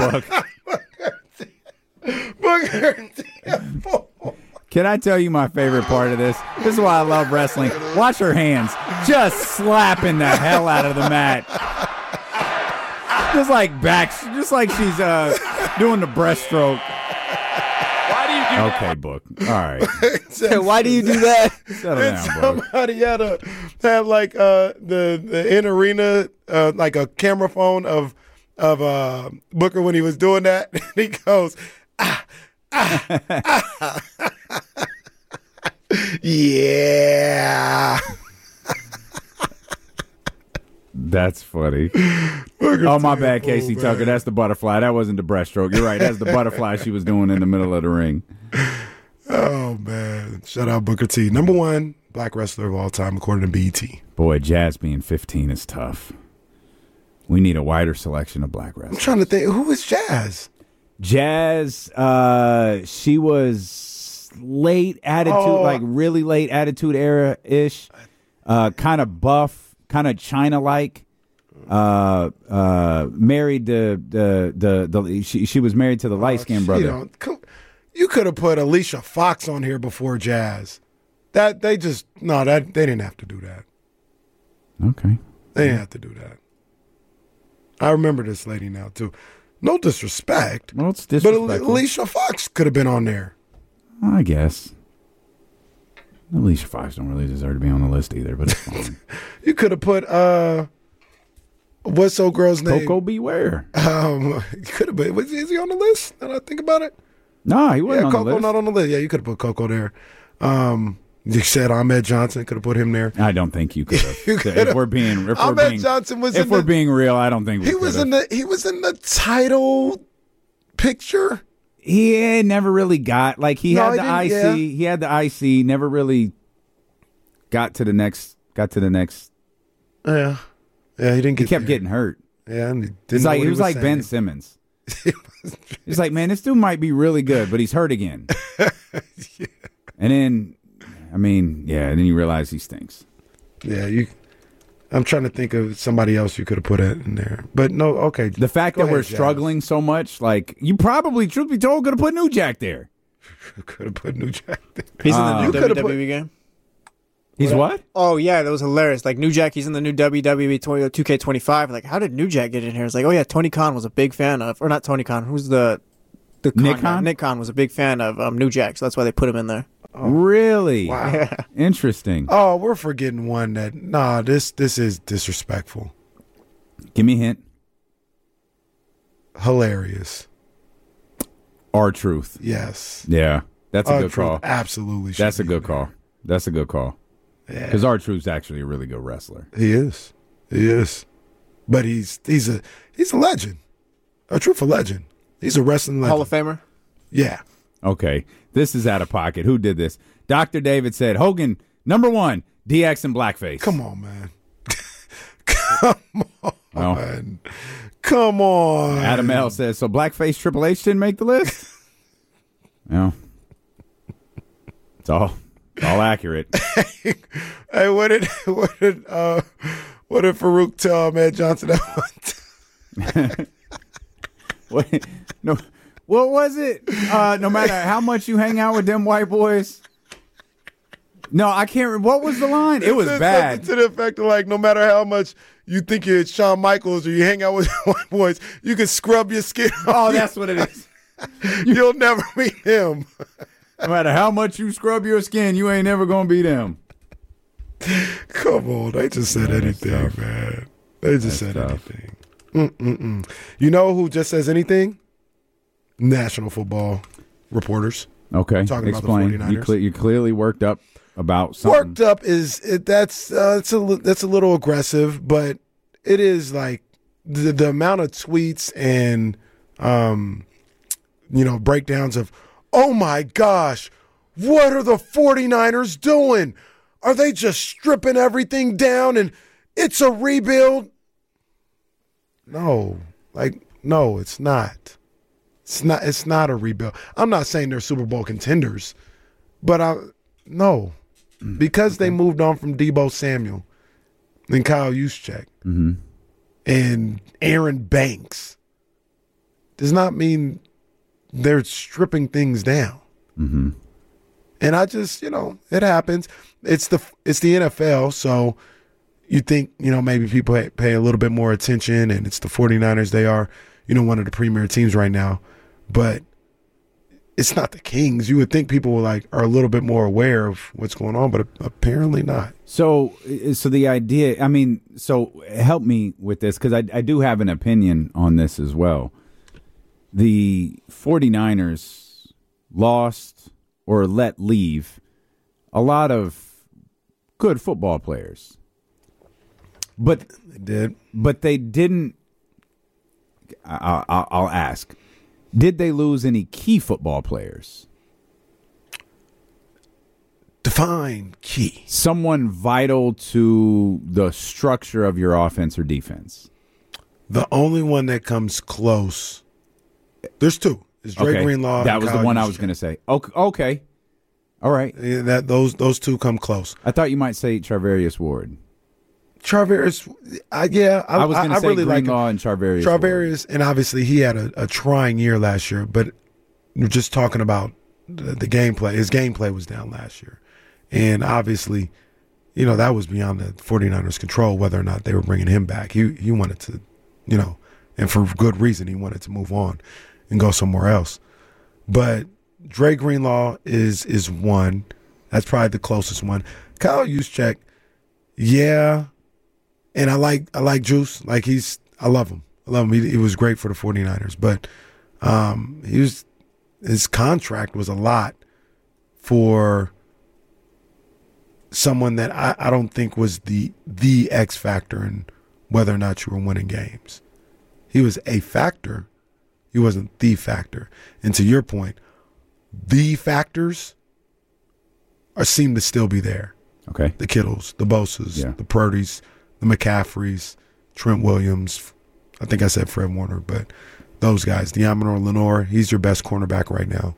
Book. Can I tell you my favorite part of this? This is why I love wrestling. Watch her hands just slapping the hell out of the mat. Just like she's doing the breaststroke. Why do you do that? Okay, Book. All right. Why do you do that? Settle down, Book. Somebody had like the in arena like a camera phone of Booker when he was doing that. And he goes, yeah. That's funny. Oh, my bad, Casey Tucker. That's the butterfly. That wasn't the breaststroke. You're right. That's the butterfly she was doing in the middle of the ring. Oh, man. Shout out Booker T. Number 1 black wrestler of all time, according to BET. Boy, Jazz being 15 is tough. We need a wider selection of black wrestlers. I'm trying to think. Who is Jazz? Jazz, she was late attitude, like really late attitude era-ish. Kind of buff, kind of China-like. Married she was married to the light-skinned brother. You could have put Alicia Fox on here before Jazz. They didn't have to do that. Okay. They didn't have to do that. I remember this lady now too. No disrespect. Well, it's disrespectful. But Alicia Fox could have been on there. I guess. Alicia Fox don't really deserve to be on the list either, but it's fine. You could have put what's old girl's name? Coco Beware. Could have been. Is he on the list? Now that I think about it. No, he wasn't on Coco the list. Not on the list. Yeah, you could have put Coco there. You said Ahmed Johnson, could have put him there. I don't think you could have. If we're being real, I don't think he was in the title picture. He never really got he had the IC. Yeah. He had the IC. Never really got to the next. Yeah, he didn't get. He kept getting hurt. Yeah, and he was like Ben Simmons. He's like, man, this dude might be really good, but he's hurt again. Yeah. And then. and then you realize he stinks. Yeah, I'm trying to think of somebody else you could have put in there. But no, okay. The fact that we're struggling so much, you probably, truth be told, could have put New Jack there. Could have put New Jack there. He's in the new WWE game. He's what? Oh, yeah, that was hilarious. New Jack, he's in the new WWE 2K25. How did New Jack get in here? It's oh, yeah, Tony Khan was a big fan of, or not Tony Khan, who's the Nick Khan? Nick Khan was a big fan of New Jack, so that's why they put him in there. Oh, really? Wow. Yeah. Interesting. Oh, we're forgetting one that, this is disrespectful. Give me a hint. Hilarious. R-Truth. Yes. Yeah, that's a good call. Absolutely. That's a good call. That's a good call. Yeah. Because R-Truth's actually a really good wrestler. He is. But he's a legend. A truthful legend. He's a wrestling legend. Hall of Famer? Yeah. Okay. This is out of pocket. Who did this? Dr. David said, Hogan, number 1, DX and blackface. Come on, man. Come on. Adam L. says, so blackface Triple H didn't make the list? No. It's all accurate. Hey, what did Farouk tell Ahmed Johnson that one? What was it? No matter how much you hang out with them white boys. No, I can't remember. What was the line? It was bad. To the effect of no matter how much you think you're Shawn Michaels or you hang out with white boys, you can scrub your skin. Oh, that's what it is. You'll never beat him. No matter how much you scrub your skin, you ain't never going to beat him. Come on. They just said anything, man. They just said anything. You know who just says anything? National football reporters. Okay, talking explain. About the 49ers. You clearly worked up about something. Worked up that's a little aggressive, but it is the amount of tweets and breakdowns of, oh my gosh, what are the 49ers doing? Are they just stripping everything down and it's a rebuild? No, it's not. It's not a rebuild. I'm not saying they're Super Bowl contenders, but no. Because they moved on from Deebo Samuel and Kyle Juszczyk and Aaron Banks does not mean they're stripping things down. And I just, it happens. It's the NFL, so you think, maybe people pay a little bit more attention, and it's the 49ers. They are, one of the premier teams right now. But it's not the Kings. You would think people are a little bit more aware of what's going on, but apparently not. So the idea, so help me with this, because I do have an opinion on this as well. The 49ers lost or let leave a lot of good football players. But they did. But they didn't. I'll ask. Did they lose any key football players? Define key. Someone vital to the structure of your offense or defense. The only one that comes close. There's two. It's Dre Greenlaw. That was the one I was going to say. Okay. All right. Yeah, those two come close. I thought you might say Charvarius Ward. I was going to say really Greenlaw and Charvarius. Charvarius, and obviously he had a trying year last year, but we're just talking about the gameplay. His gameplay was down last year. And obviously, that was beyond the 49ers' control whether or not they were bringing him back. He wanted to, and for good reason, he wanted to move on and go somewhere else. But Dre Greenlaw is one. That's probably the closest one. Kyle Juszczyk, yeah. And I like Juice. I love him. He was great for the 49ers. But his contract was a lot for someone that I don't think was the X factor in whether or not you were winning games. He was a factor. He wasn't the factor. And to your point, the factors seem to still be there. Okay. The Kittles, the Bosas, the Purdy's, the McCaffreys, Trent Williams. I think I said Fred Warner, but those guys. De'Amon Lenore, he's your best cornerback right now.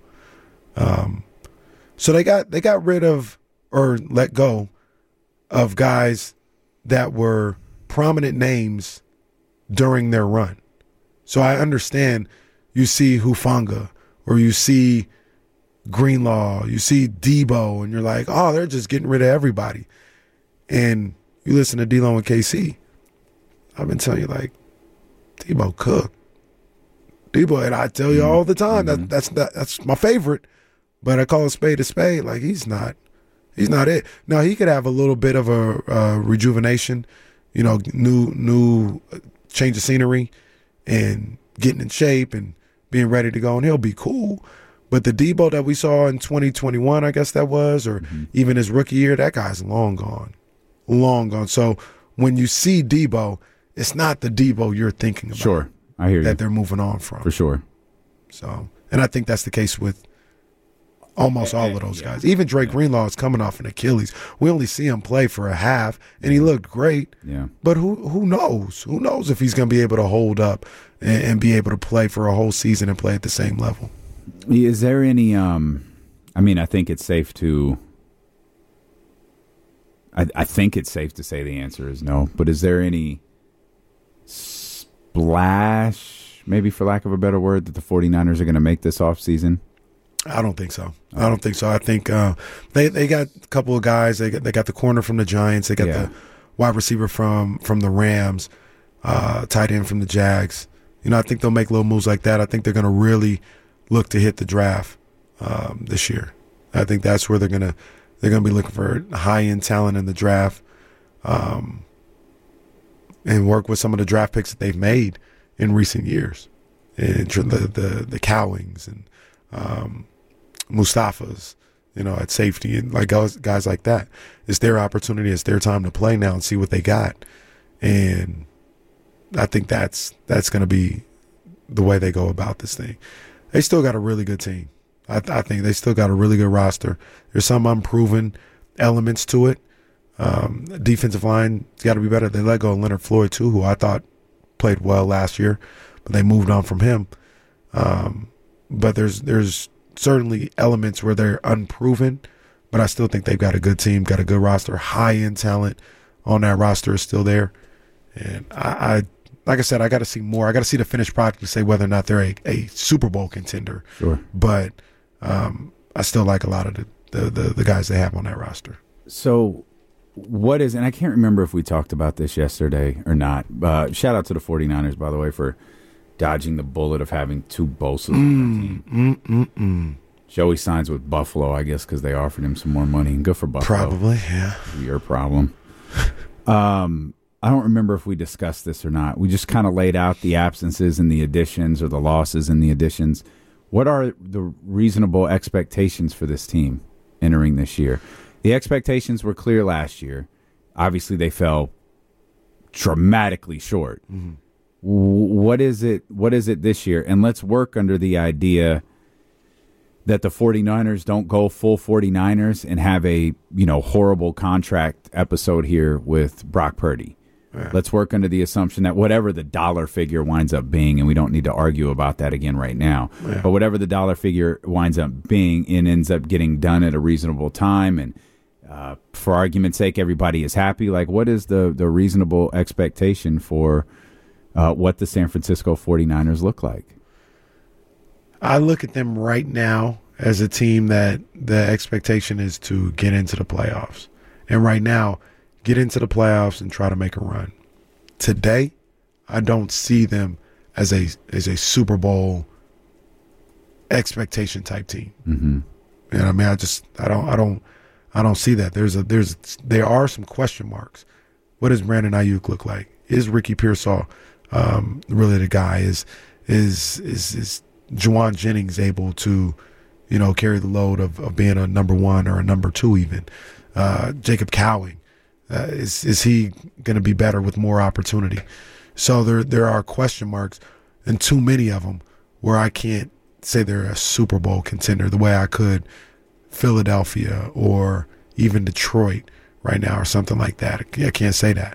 So they got rid of or let go of guys that were prominent names during their run. So I understand you see Hufanga or you see Greenlaw, you see Deebo, and you're like, oh, they're just getting rid of everybody. And you listen to D-Lo and KC, I've been telling you, Deebo cooked. Deebo, and I tell you all the time, that's my favorite, but I call a spade. He's not it. Now, he could have a little bit of a rejuvenation, new change of scenery and getting in shape and being ready to go, and he'll be cool. But the Deebo that we saw in 2021, I guess that was, or even his rookie year, that guy's long gone. Long gone. So when you see Deebo, it's not the Deebo you're thinking about. Sure, I hear you. That they're moving on from. For sure. So, and I think that's the case with almost all of those guys. Even Dre Greenlaw is coming off an Achilles. We only see him play for a half, and he looked great. Yeah. But who knows? Who knows if he's going to be able to hold up and be able to play for a whole season and play at the same level? Is there any? I think it's safe to. I think it's safe to say the answer is no. But is there any splash, maybe for lack of a better word, that the 49ers are going to make this offseason? I don't think so. I think they got a couple of guys. They got the corner from the Giants. They got the wide receiver from the Rams, tight end from the Jags. I think they'll make little moves like that. I think they're going to really look to hit the draft this year. I think that's where they're going to be looking for high-end talent in the draft, and work with some of the draft picks that they've made in recent years, and the Cowings and Mustafa's, at safety and guys like that. It's their opportunity. It's their time to play now and see what they got, and I think that's going to be the way they go about this thing. They still got a really good team. I think they still got a really good roster. There's some unproven elements to it. Defensive line has got to be better. They let go of Leonard Floyd, too, who I thought played well last year, but they moved on from him. But there's certainly elements where they're unproven, but I still think they've got a good team, got a good roster, high-end talent on that roster is still there. And I like I said, I got to see more. I got to see the finished product to say whether or not they're a Super Bowl contender. Sure. But I still like a lot of the guys they have on that roster. So what is, and I can't remember if we talked about this yesterday or not. Shout out to the 49ers, by the way, for dodging the bullet of having two Bosa's on the team. Joey signs with Buffalo, I guess, because they offered him some more money. And good for Buffalo. Probably, yeah. Your problem. I don't remember if we discussed this or not. We just kind of laid out the absences and the additions or the losses and the additions. What are the reasonable expectations for this team entering this year? The expectations were clear last year. Obviously, they fell dramatically short. Mm-hmm. What is it this year? And let's work under the idea that the 49ers don't go full 49ers and have a horrible contract episode here with Brock Purdy. Yeah. Let's work under the assumption that whatever the dollar figure winds up being, and we don't need to argue about that again right now, but whatever the dollar figure winds up being and ends up getting done at a reasonable time, and for argument's sake, everybody is happy. Like, what is the reasonable expectation for what the San Francisco 49ers look like? I look at them right now as a team that the expectation is to get into the playoffs. And right now, get into the playoffs and try to make a run. Today, I don't see them as a Super Bowl expectation type team. Mm-hmm. You know what I mean? I don't see that. There are some question marks. What does Brandon Ayuk look like? Is Ricky Pearsall really the guy? Is Juwan Jennings able to, carry the load of being a number one or a number two even? Jacob Cowing, is he going to be better with more opportunity? So there are question marks, and too many of them, where I can't say they're a Super Bowl contender the way I could Philadelphia or even Detroit right now or something like that. I can't say that.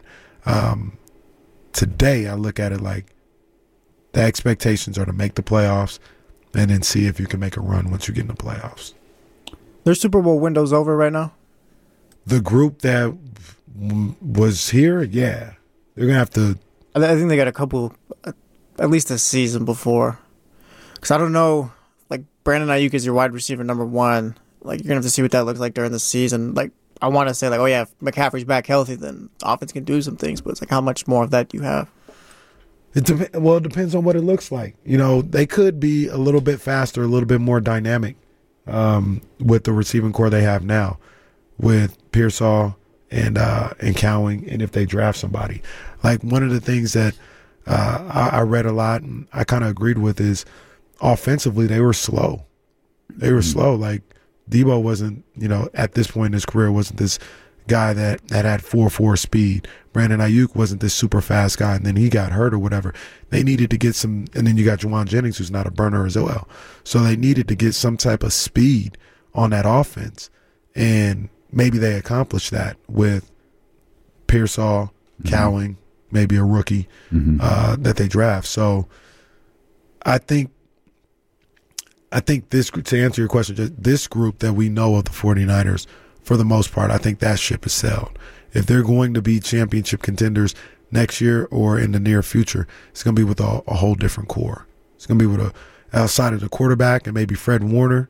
Today, I look at it like the expectations are to make the playoffs and then see if you can make a run once you get in the playoffs. Their Super Bowl window's over right now? The group that was here, yeah. They're going to have to... I think they got a couple, at least a season before. Because I don't know, like, Brandon Ayuk is your wide receiver number one. Like, you're going to have to see what that looks like during the season. Like, I want to say, like, oh, yeah, if McCaffrey's back healthy, then the offense can do some things. But it's like, how much more of that do you have? It depends on what it looks like. They could be a little bit faster, a little bit more dynamic with the receiving core they have now with Pearsall and Cowing, and if they draft somebody. Like, one of the things that I read a lot and I kind of agreed with is offensively they were slow. They were slow. Like, Debo wasn't, at this point in his career, wasn't this guy that had 4.4 speed. Brandon Ayuk wasn't this super fast guy, and then he got hurt or whatever. They needed to get some, and then you got Juwan Jennings, who's not a burner as well. So they needed to get some type of speed on that offense, and maybe they accomplished that with Pearsall, Cowing, maybe a rookie that they draft. So I think this, to answer your question, just this group that we know of the 49ers, for the most part, I think that ship is sailed. If they're going to be championship contenders next year or in the near future, it's going to be with a whole different core. It's going to be with outside of the quarterback and maybe Fred Warner.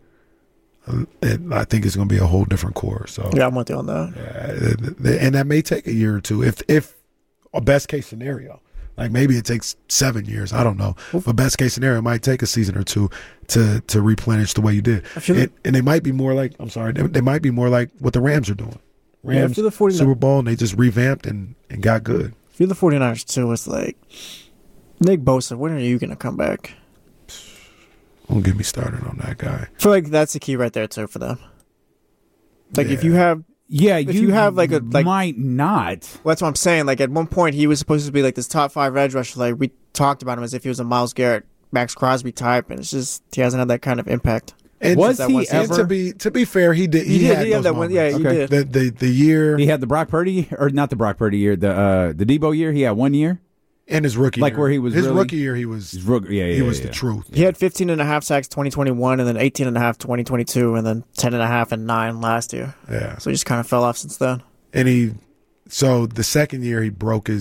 I think it's going to be a whole different core. So yeah, I'm with you on that. And that may take a year or two, if a best case scenario. Like, maybe it takes 7 years. I don't know. But best case scenario, it might take a season or two to replenish the way you did. And they might be more like, they might be more like what the Rams are doing. Rams, the Super Bowl, and they just revamped and got good. If you're the 49ers, too, it's like, Nick Bosa, when are you going to come back? Don't get me started on that guy. I feel like that's the key right there, too, for them. Like, if you have... Yeah, you have might not. Well, that's what I'm saying. Like, at one point, he was supposed to be like this top 5 edge rusher. Like, we talked about him as if he was a Myles Garrett, Max Crosby type, and it's just he hasn't had that kind of impact. And was he ever? And to be fair, he did. He had that one. Yeah, he did. The year he had the Brock Purdy, or not the Brock Purdy year, the Debo year. He had 1 year. And his rookie like year. where he was his really, rookie year, he was the truth. He had 15.5 sacks 2021, and then 18.5 2022, and then 10.5 and 9 last year. Yeah. So he just kind of fell off since then. And so the second year he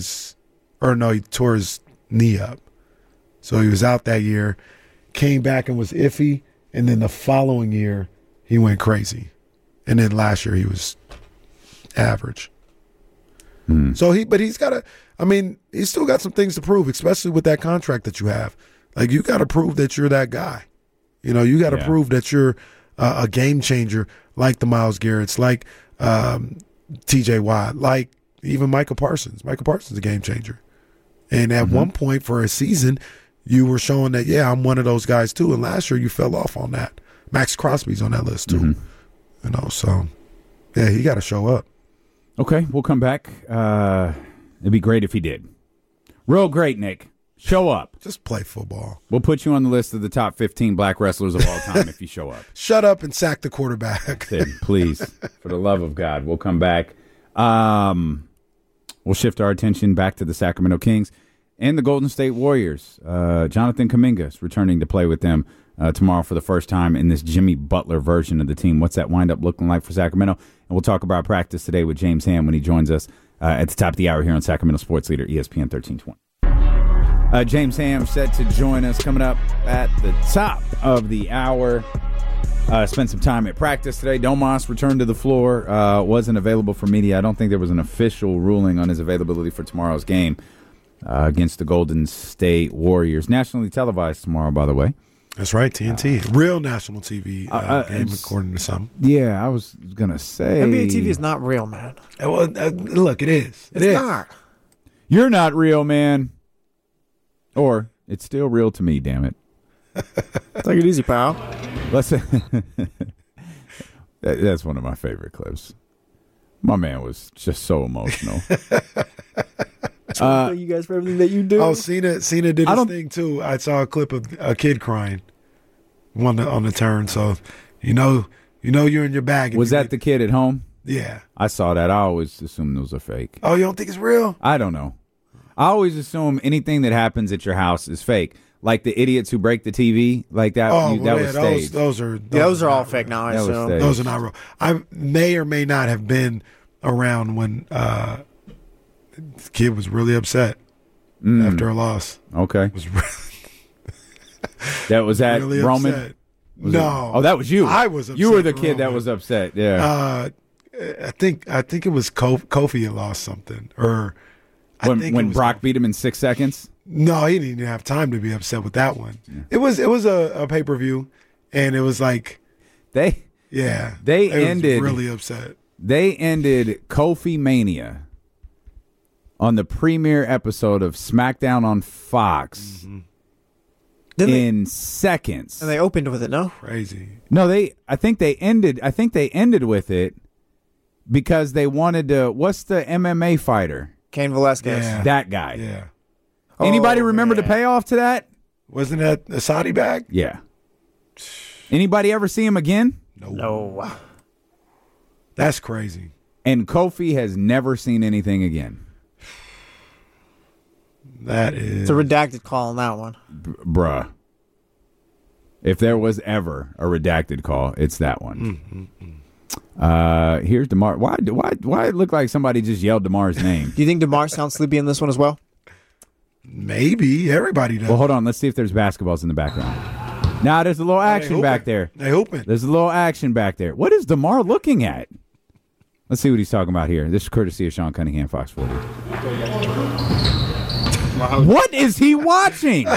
he tore his knee up. So he was out that year, came back and was iffy, and then the following year he went crazy. And then last year he was average. So he's still got some things to prove, especially with that contract that you have. Like, you got to prove that you're that guy. You know, you got to prove that you're a game changer, like the Myles Garrett's, like T.J. Watt, like even Micah Parsons. Micah Parsons is a game changer. And at one point for a season, you were showing that, I'm one of those guys too. And last year you fell off on that. Max Crosby's on that list too. You know, so he got to show up. Okay, we'll come back. It'd be great if he did. Real great, Nick. Show up. Just play football. We'll put you on the list of the top 15 black wrestlers of all time if you show up. Shut up and sack the quarterback. Please, for the love of God. We'll come back. We'll shift our attention back to the Sacramento Kings and the Golden State Warriors. Jonathan Kuminga is returning to play with them tomorrow for the first time in this Jimmy Butler version of the team. What's that wind up looking like for Sacramento? And we'll talk about practice today with James Ham when he joins us at the top of the hour here on Sacramento Sports Leader, ESPN 1320. James Ham set to join us coming up at the top of the hour. Spent some time at practice today. Domas returned to the floor. Wasn't available for media. I don't think there was an official ruling on his availability for tomorrow's game against the Golden State Warriors. Nationally televised tomorrow, by the way. That's right, TNT. Real national TV game, according to some. Yeah, I was going to say. NBA TV is not real, man. Well, look, it is. It's not. You're not real, man. Or, it's still real to me, damn it. Take it easy, pal. That's one of my favorite clips. My man was just so emotional. Thank you guys for everything that you do. Oh, Cena did his thing too. I saw a clip of a kid crying on the turn. So you know you're in your bag. Was that the kid at home? Yeah, I saw that. I always assumed those are fake. Oh, you don't think it's real? I don't know. I always assume anything that happens at your house is fake. Like the idiots who break the TV, like that. That was staged. Those are all fake now. I assume those are not real. I may or may not have been around when the kid was really upset after a loss. Okay, that was at really Roman. Upset. No, that was you. I was upset. You were the kid that was upset. Yeah. I think it was Kofi had lost something, or when Brock beat him in 6 seconds. No, he didn't even have time to be upset with that one. Yeah. It was a pay-per-view, and it was like they ended really upset. They ended Kofi Mania on the premiere episode of SmackDown on Fox in seconds, and they opened with it. No, crazy. No, I think they ended with it because they wanted to. What's the MMA fighter? Cain Velasquez. Yeah. That guy. Yeah. Anybody remember the payoff to that? Wasn't that a Saudi bag? Yeah. Anybody ever see him again? No. That's crazy. And Kofi has never seen anything again. That is... It's a redacted call on that one. Bruh. If there was ever a redacted call, it's that one. Here's DeMar. Why it look like somebody just yelled DeMar's name? Do you think DeMar sounds sleepy in this one as well? Maybe. Everybody does. Well, hold on. Let's see if there's basketballs in the background. Now there's a little action back there. They open. There's a little action back there. What is DeMar looking at? Let's see what he's talking about here. This is courtesy of Sean Cunningham, Fox 40. What is he watching?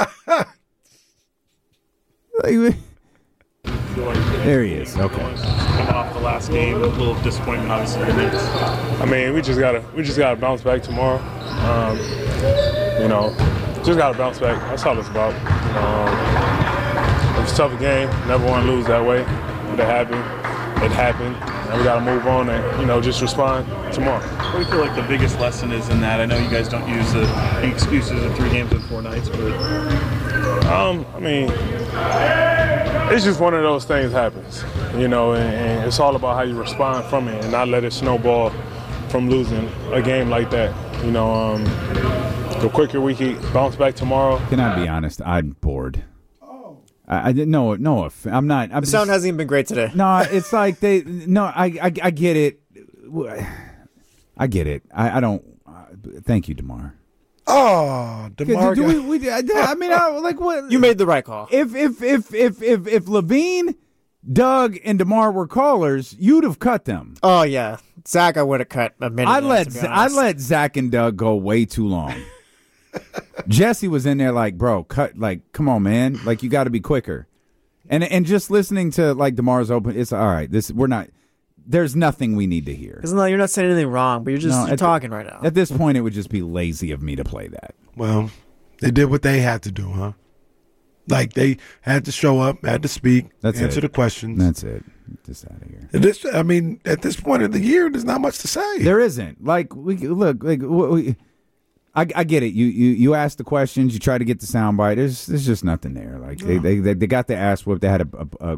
There he is. Okay. Coming off the last game, a little disappointment, obviously. I mean, we just gotta bounce back tomorrow. Just gotta bounce back. That's all it's about. It was a tough game. Never want to lose that way. But it happened. And we gotta move on and just respond tomorrow. What do you feel like the biggest lesson is in that? I know you guys don't use the excuses of 3 games in 4 nights, but it's just one of those things happens, and it's all about how you respond from it and not let it snowball from losing a game like that, the quicker we can bounce back tomorrow. Can I be honest? I'm bored. I didn't know. No, I'm not. The sound hasn't even been great today. No, it's like they. No, I get it. I get it. I don't. Thank you, DeMar. Oh, DeMar. I mean, like what? You made the right call. If Levine, Doug, and DeMar were callers, you'd have cut them. Oh yeah, Zach, I would have cut a minute. I let Zach and Doug go way too long. Jesse was in there like, bro, cut. Like, come on, man. Like, you got to be quicker. And just listening to like DeMar's open, it's all right. We're not. There's nothing we need to hear. Because you're not saying anything wrong, but you're talking right now. At this point, it would just be lazy of me to play that. Well, they did what they had to do, huh? Like, they had to show up, had to speak, answer the questions. That's it. Just out of here. At this point of the year, there's not much to say. There isn't. Like, I get it. You ask the questions, you try to get the soundbite. There's just nothing there. Like they got their ass whooped. They had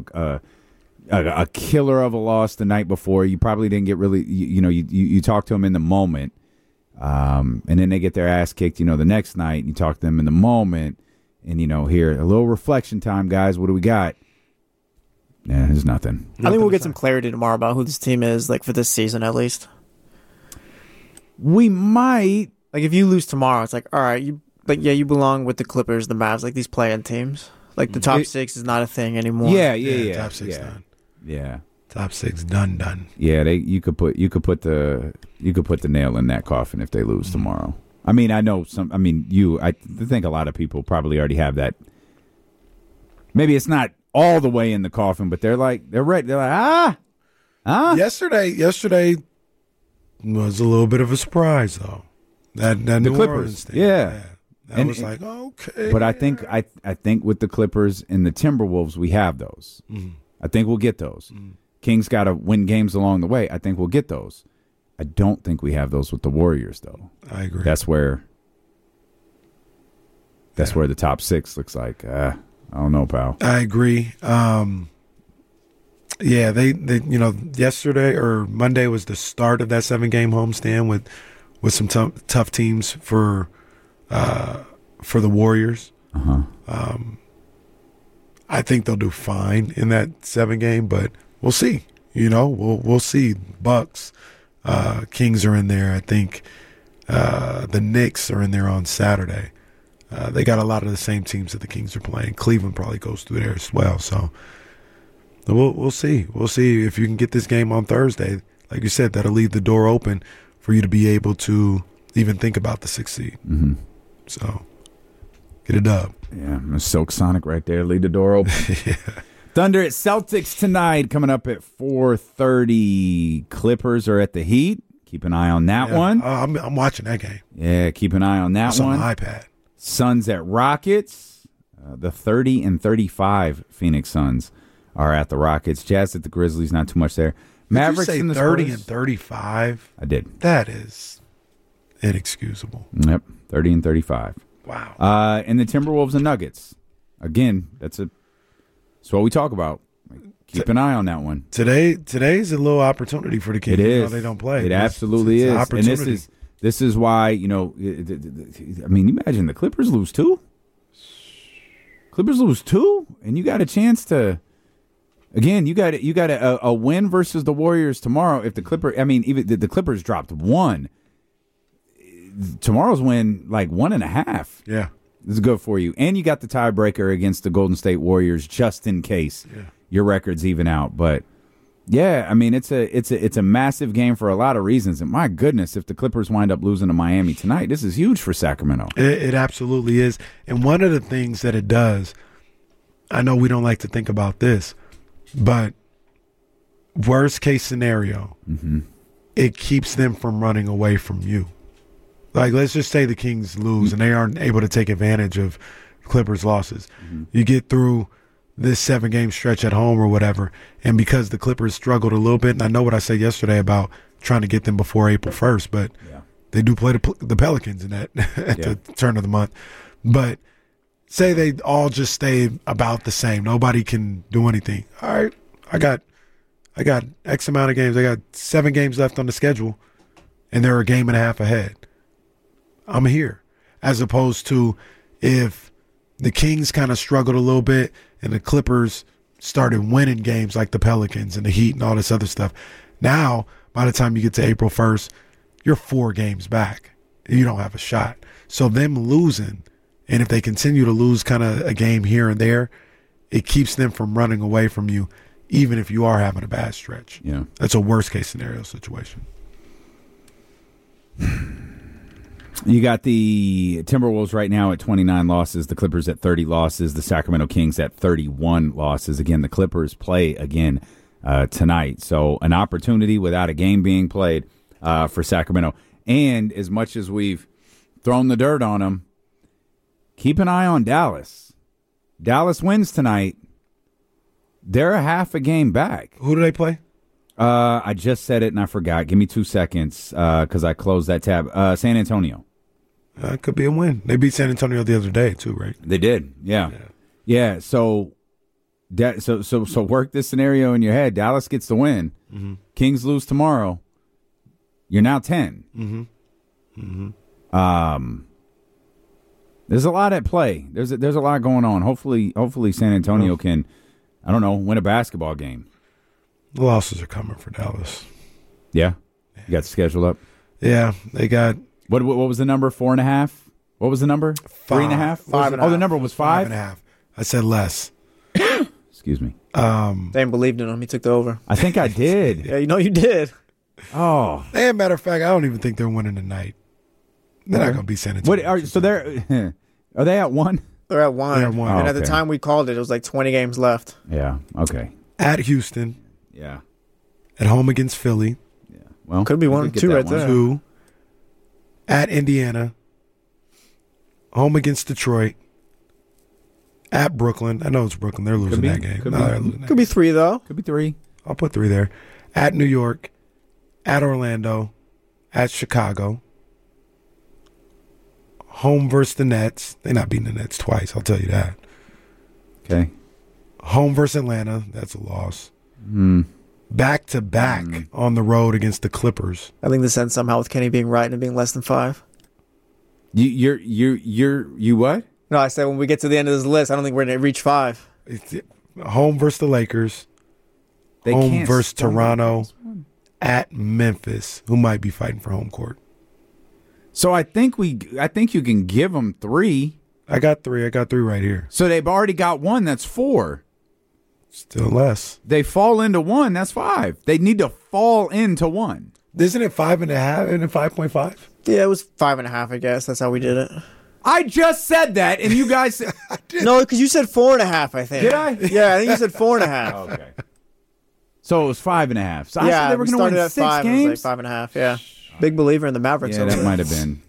a killer of a loss the night before. You probably didn't get really. You talk to them in the moment, and then they get their ass kicked. The next night, you talk to them in the moment, and here a little reflection time, guys. What do we got? Yeah, there's nothing. I think we'll get some clarity tomorrow about who this team is, like for this season at least. We might. Like, if you lose tomorrow, it's like, all right, you belong with the Clippers, the Mavs, like these play-in teams. Like, the top six is not a thing anymore. Yeah. Top six done. Yeah. Top six done. Yeah, you could put the nail in that coffin if they lose tomorrow. I mean, I know I think a lot of people probably already have that. Maybe it's not all the way in the coffin, but they're ready. They're like, Yesterday was a little bit of a surprise, though. That the New Clippers, Orleans thing. yeah. That was like, okay. But I think with the Clippers and the Timberwolves, we have those. Mm-hmm. I think we'll get those. Mm-hmm. Kings got to win games along the way. I think we'll get those. I don't think we have those with the Warriors, though. I agree. That's where the top six looks like. I don't know, pal. I agree. Yeah, they yesterday or Monday was the start of that 7-game homestand with some tough teams for the Warriors. Uh-huh. I think they'll do fine in that 7-game, but we'll see. We'll see. Bucks, Kings are in there. I think the Knicks are in there on Saturday. They got a lot of the same teams that the Kings are playing. Cleveland probably goes through there as well. So we'll see. We'll see if you can get this game on Thursday. Like you said, that'll leave the door open for you to be able to even think about the 6th seed. Mm-hmm. So get a dub. Yeah, Silk Sonic right there. Leave the door open. Yeah. Thunder at Celtics tonight, coming up at 4:30. Clippers are at the Heat. Keep an eye on that one. I'm watching that game. Yeah, keep an eye on that That's one. on my iPad. Suns at Rockets. The 30 and 35 Phoenix Suns are at the Rockets. Jazz at the Grizzlies. Not too much there. Mavericks Did you say in the 30 Spurs? and 35. I did. That is inexcusable. Yep, 30 and 35. Wow. And the Timberwolves and Nuggets. Again, that's what we talk about. Keep an eye on that one. Today's a little opportunity for the Kings. It is. They don't play. It absolutely it's is. an opportunity. And this is why, imagine the Clippers lose 2. Clippers lose 2, and you got a chance to. Again, you got a win versus the Warriors tomorrow. If the even the Clippers dropped 1, tomorrow's win like 1.5. Yeah, this is good for you, and you got the tiebreaker against the Golden State Warriors just in case your records even out. But yeah, it's a massive game for a lot of reasons. And my goodness, if the Clippers wind up losing to Miami tonight, this is huge for Sacramento. It absolutely is. And one of the things that it does, I know we don't like to think about this, but worst case scenario, it keeps them from running away from you. Like, let's just say the Kings lose and they aren't able to take advantage of Clippers' losses. You get through this 7-game stretch at home or whatever, and because the Clippers struggled a little bit, and I know what I said yesterday about trying to get them before April 1st, but they do play the Pelicans in that at the turn of the month. But say they all just stay about the same. Nobody can do anything. All right, I got X amount of games. I got 7 games left on the schedule, and they're a game and a half ahead. I'm here. as opposed to if the Kings kind of struggled a little bit and the Clippers started winning games like the Pelicans and the Heat and all this other stuff. Now, by the time you get to April 1st, you're 4 games back. You don't have a shot. So them losing, and if they continue to lose kind of a game here and there, it keeps them from running away from you, even if you are having a bad stretch. Yeah. That's a worst-case scenario situation. You got the Timberwolves right now at 29 losses, the Clippers at 30 losses, the Sacramento Kings at 31 losses. Again, the Clippers play again tonight. So an opportunity without a game being played for Sacramento. And as much as we've thrown the dirt on them, keep an eye on Dallas. Dallas wins tonight. They're a half a game back. Who do they play? I just said it and I forgot. Give me 2 seconds because I closed that tab. San Antonio. It could be a win. They beat San Antonio the other day too, right? They did. Yeah. So work this scenario in your head. Dallas gets the win. Mm-hmm. Kings lose tomorrow. You're now 10. Mm-hmm. Mm-hmm. There's a lot at play. There's a lot going on. Hopefully San Antonio can, I don't know, win a basketball game. The losses are coming for Dallas. Yeah? You got the schedule up? Yeah, they got... What was the number? 4.5? What was the number? 3.5? 5.5. Oh, the number was 5? 5.5. I said less. Excuse me. They ain't believed in him. He took the over. I think I did. Yeah, you did. Oh. And matter of fact, I don't even think they're winning tonight. They're not going to be San Antonio. Are they at 1? They're at 1. They're at 1. And at the time we called it was like 20 games left. Yeah, okay. At Houston. Yeah. At home against Philly. Yeah. Well, could be 1 or 2 right there. 2. At Indiana. Home against Detroit. At Brooklyn. I know it's Brooklyn. They're losing that game. Could be 3, though. Could be 3. I'll put 3 there. At New York. At Orlando. At Chicago. Home versus the Nets. They're not beating the Nets twice, I'll tell you that. Okay. Home versus Atlanta. That's a loss. Mm. Back-to-back on the road against the Clippers. I think this ends somehow with Kenny being right and it being less than 5. You what? No, I said when we get to the end of this list, I don't think we're going to reach 5. Home versus the Lakers. Home versus Toronto. At Memphis, who might be fighting for home court. So I think you can give them 3. I got 3 right here. So they've already got 1. That's 4. Still less. They fall into 1. That's 5. They need to fall into 1. Isn't it 5.5 and 5.5? Yeah, it was 5.5. I guess that's how we did it. I just said that, and you guys said no, because you said 4.5. I think. Did I? Yeah, I think you said 4.5. Okay. So it was 5.5. So I yeah, said they were going to win 6 games. It was like 5.5. Yeah. Big believer in the Mavericks. Yeah, that might have been.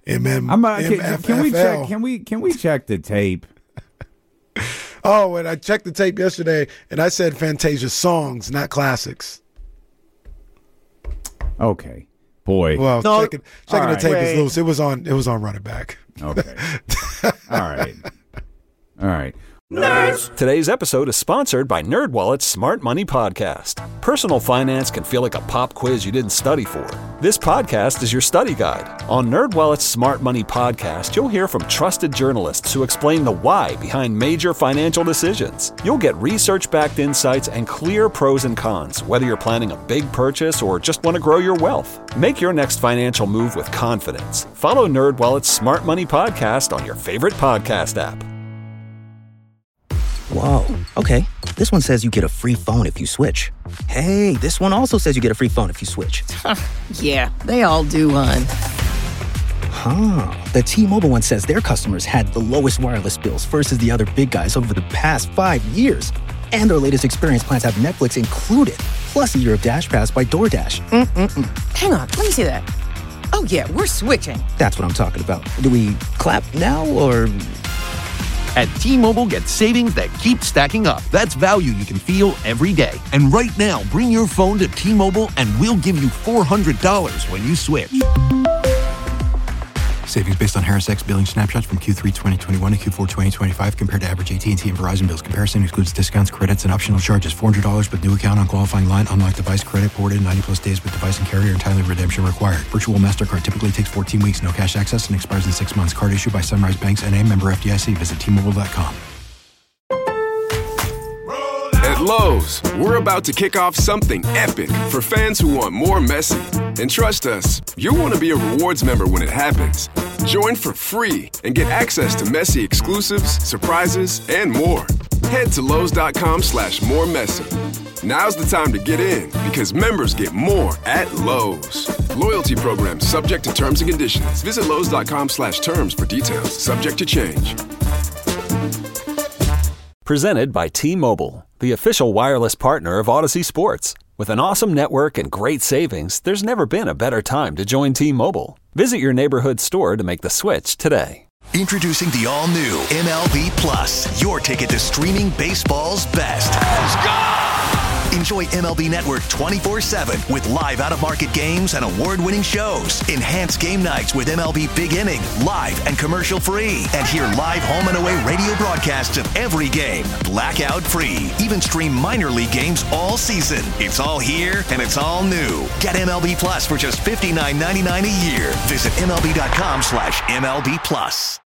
Can we check the tape? Oh, and I checked the tape yesterday, and I said Fantasia songs, not classics. Okay, boy. Well, checking the tape is loose. It was on Run It Back. Okay. All right. Nerds! Today's episode is sponsored by NerdWallet's Smart Money Podcast. Personal finance can feel like a pop quiz you didn't study for. This podcast is your study guide. On NerdWallet's Smart Money Podcast, you'll hear from trusted journalists who explain the why behind major financial decisions. You'll get research-backed insights and clear pros and cons, whether you're planning a big purchase or just want to grow your wealth. Make your next financial move with confidence. Follow NerdWallet's Smart Money Podcast on your favorite podcast app. Whoa, okay. This one says you get a free phone if you switch. Hey, this one also says you get a free phone if you switch. Yeah, they all do, hon. Huh. The T-Mobile one says their customers had the lowest wireless bills versus the other big guys over the past 5 years. And their latest experience plans have Netflix included, plus a year of Dash Pass by DoorDash. Hang on, let me see that. Oh, yeah, we're switching. That's what I'm talking about. Do we clap now or... At T-Mobile, get savings that keep stacking up. That's value you can feel every day. And right now, bring your phone to T-Mobile and we'll give you $400 when you switch. Savings based on Harris X billing snapshots from Q3 2021 to Q4 2025 compared to average AT&T and Verizon bills. Comparison excludes discounts, credits, and optional charges. $400 with new account on qualifying line. Unlocked device credit ported 90-plus days with device and carrier, and timely redemption required. Virtual MasterCard typically takes 14 weeks. No cash access and expires in 6 months. Card issued by Sunrise Banks N.A. member FDIC. Visit T-Mobile.com. At Lowe's, we're about to kick off something epic for fans who want more Messi. And trust us, you'll want to be a rewards member when it happens. Join for free and get access to Messi exclusives, surprises, and more. Head to Lowe's.com/moremessy. Now's the time to get in because members get more at Lowe's. Loyalty program subject to terms and conditions. Visit Lowe's.com/terms for details. Subject to change. Presented by T-Mobile, the official wireless partner of Odyssey Sports. With an awesome network and great savings, there's never been a better time to join T-Mobile. Visit your neighborhood store to make the switch today. Introducing the all-new MLB Plus, your ticket to streaming baseball's best. Let's go! Enjoy MLB Network 24/7 with live out-of-market games and award-winning shows. Enhance game nights with MLB Big Inning, live and commercial-free. And hear live home and away radio broadcasts of every game, blackout-free. Even stream minor league games all season. It's all here and it's all new. Get MLB Plus for just $59.99 a year. Visit MLB.com/MLB Plus.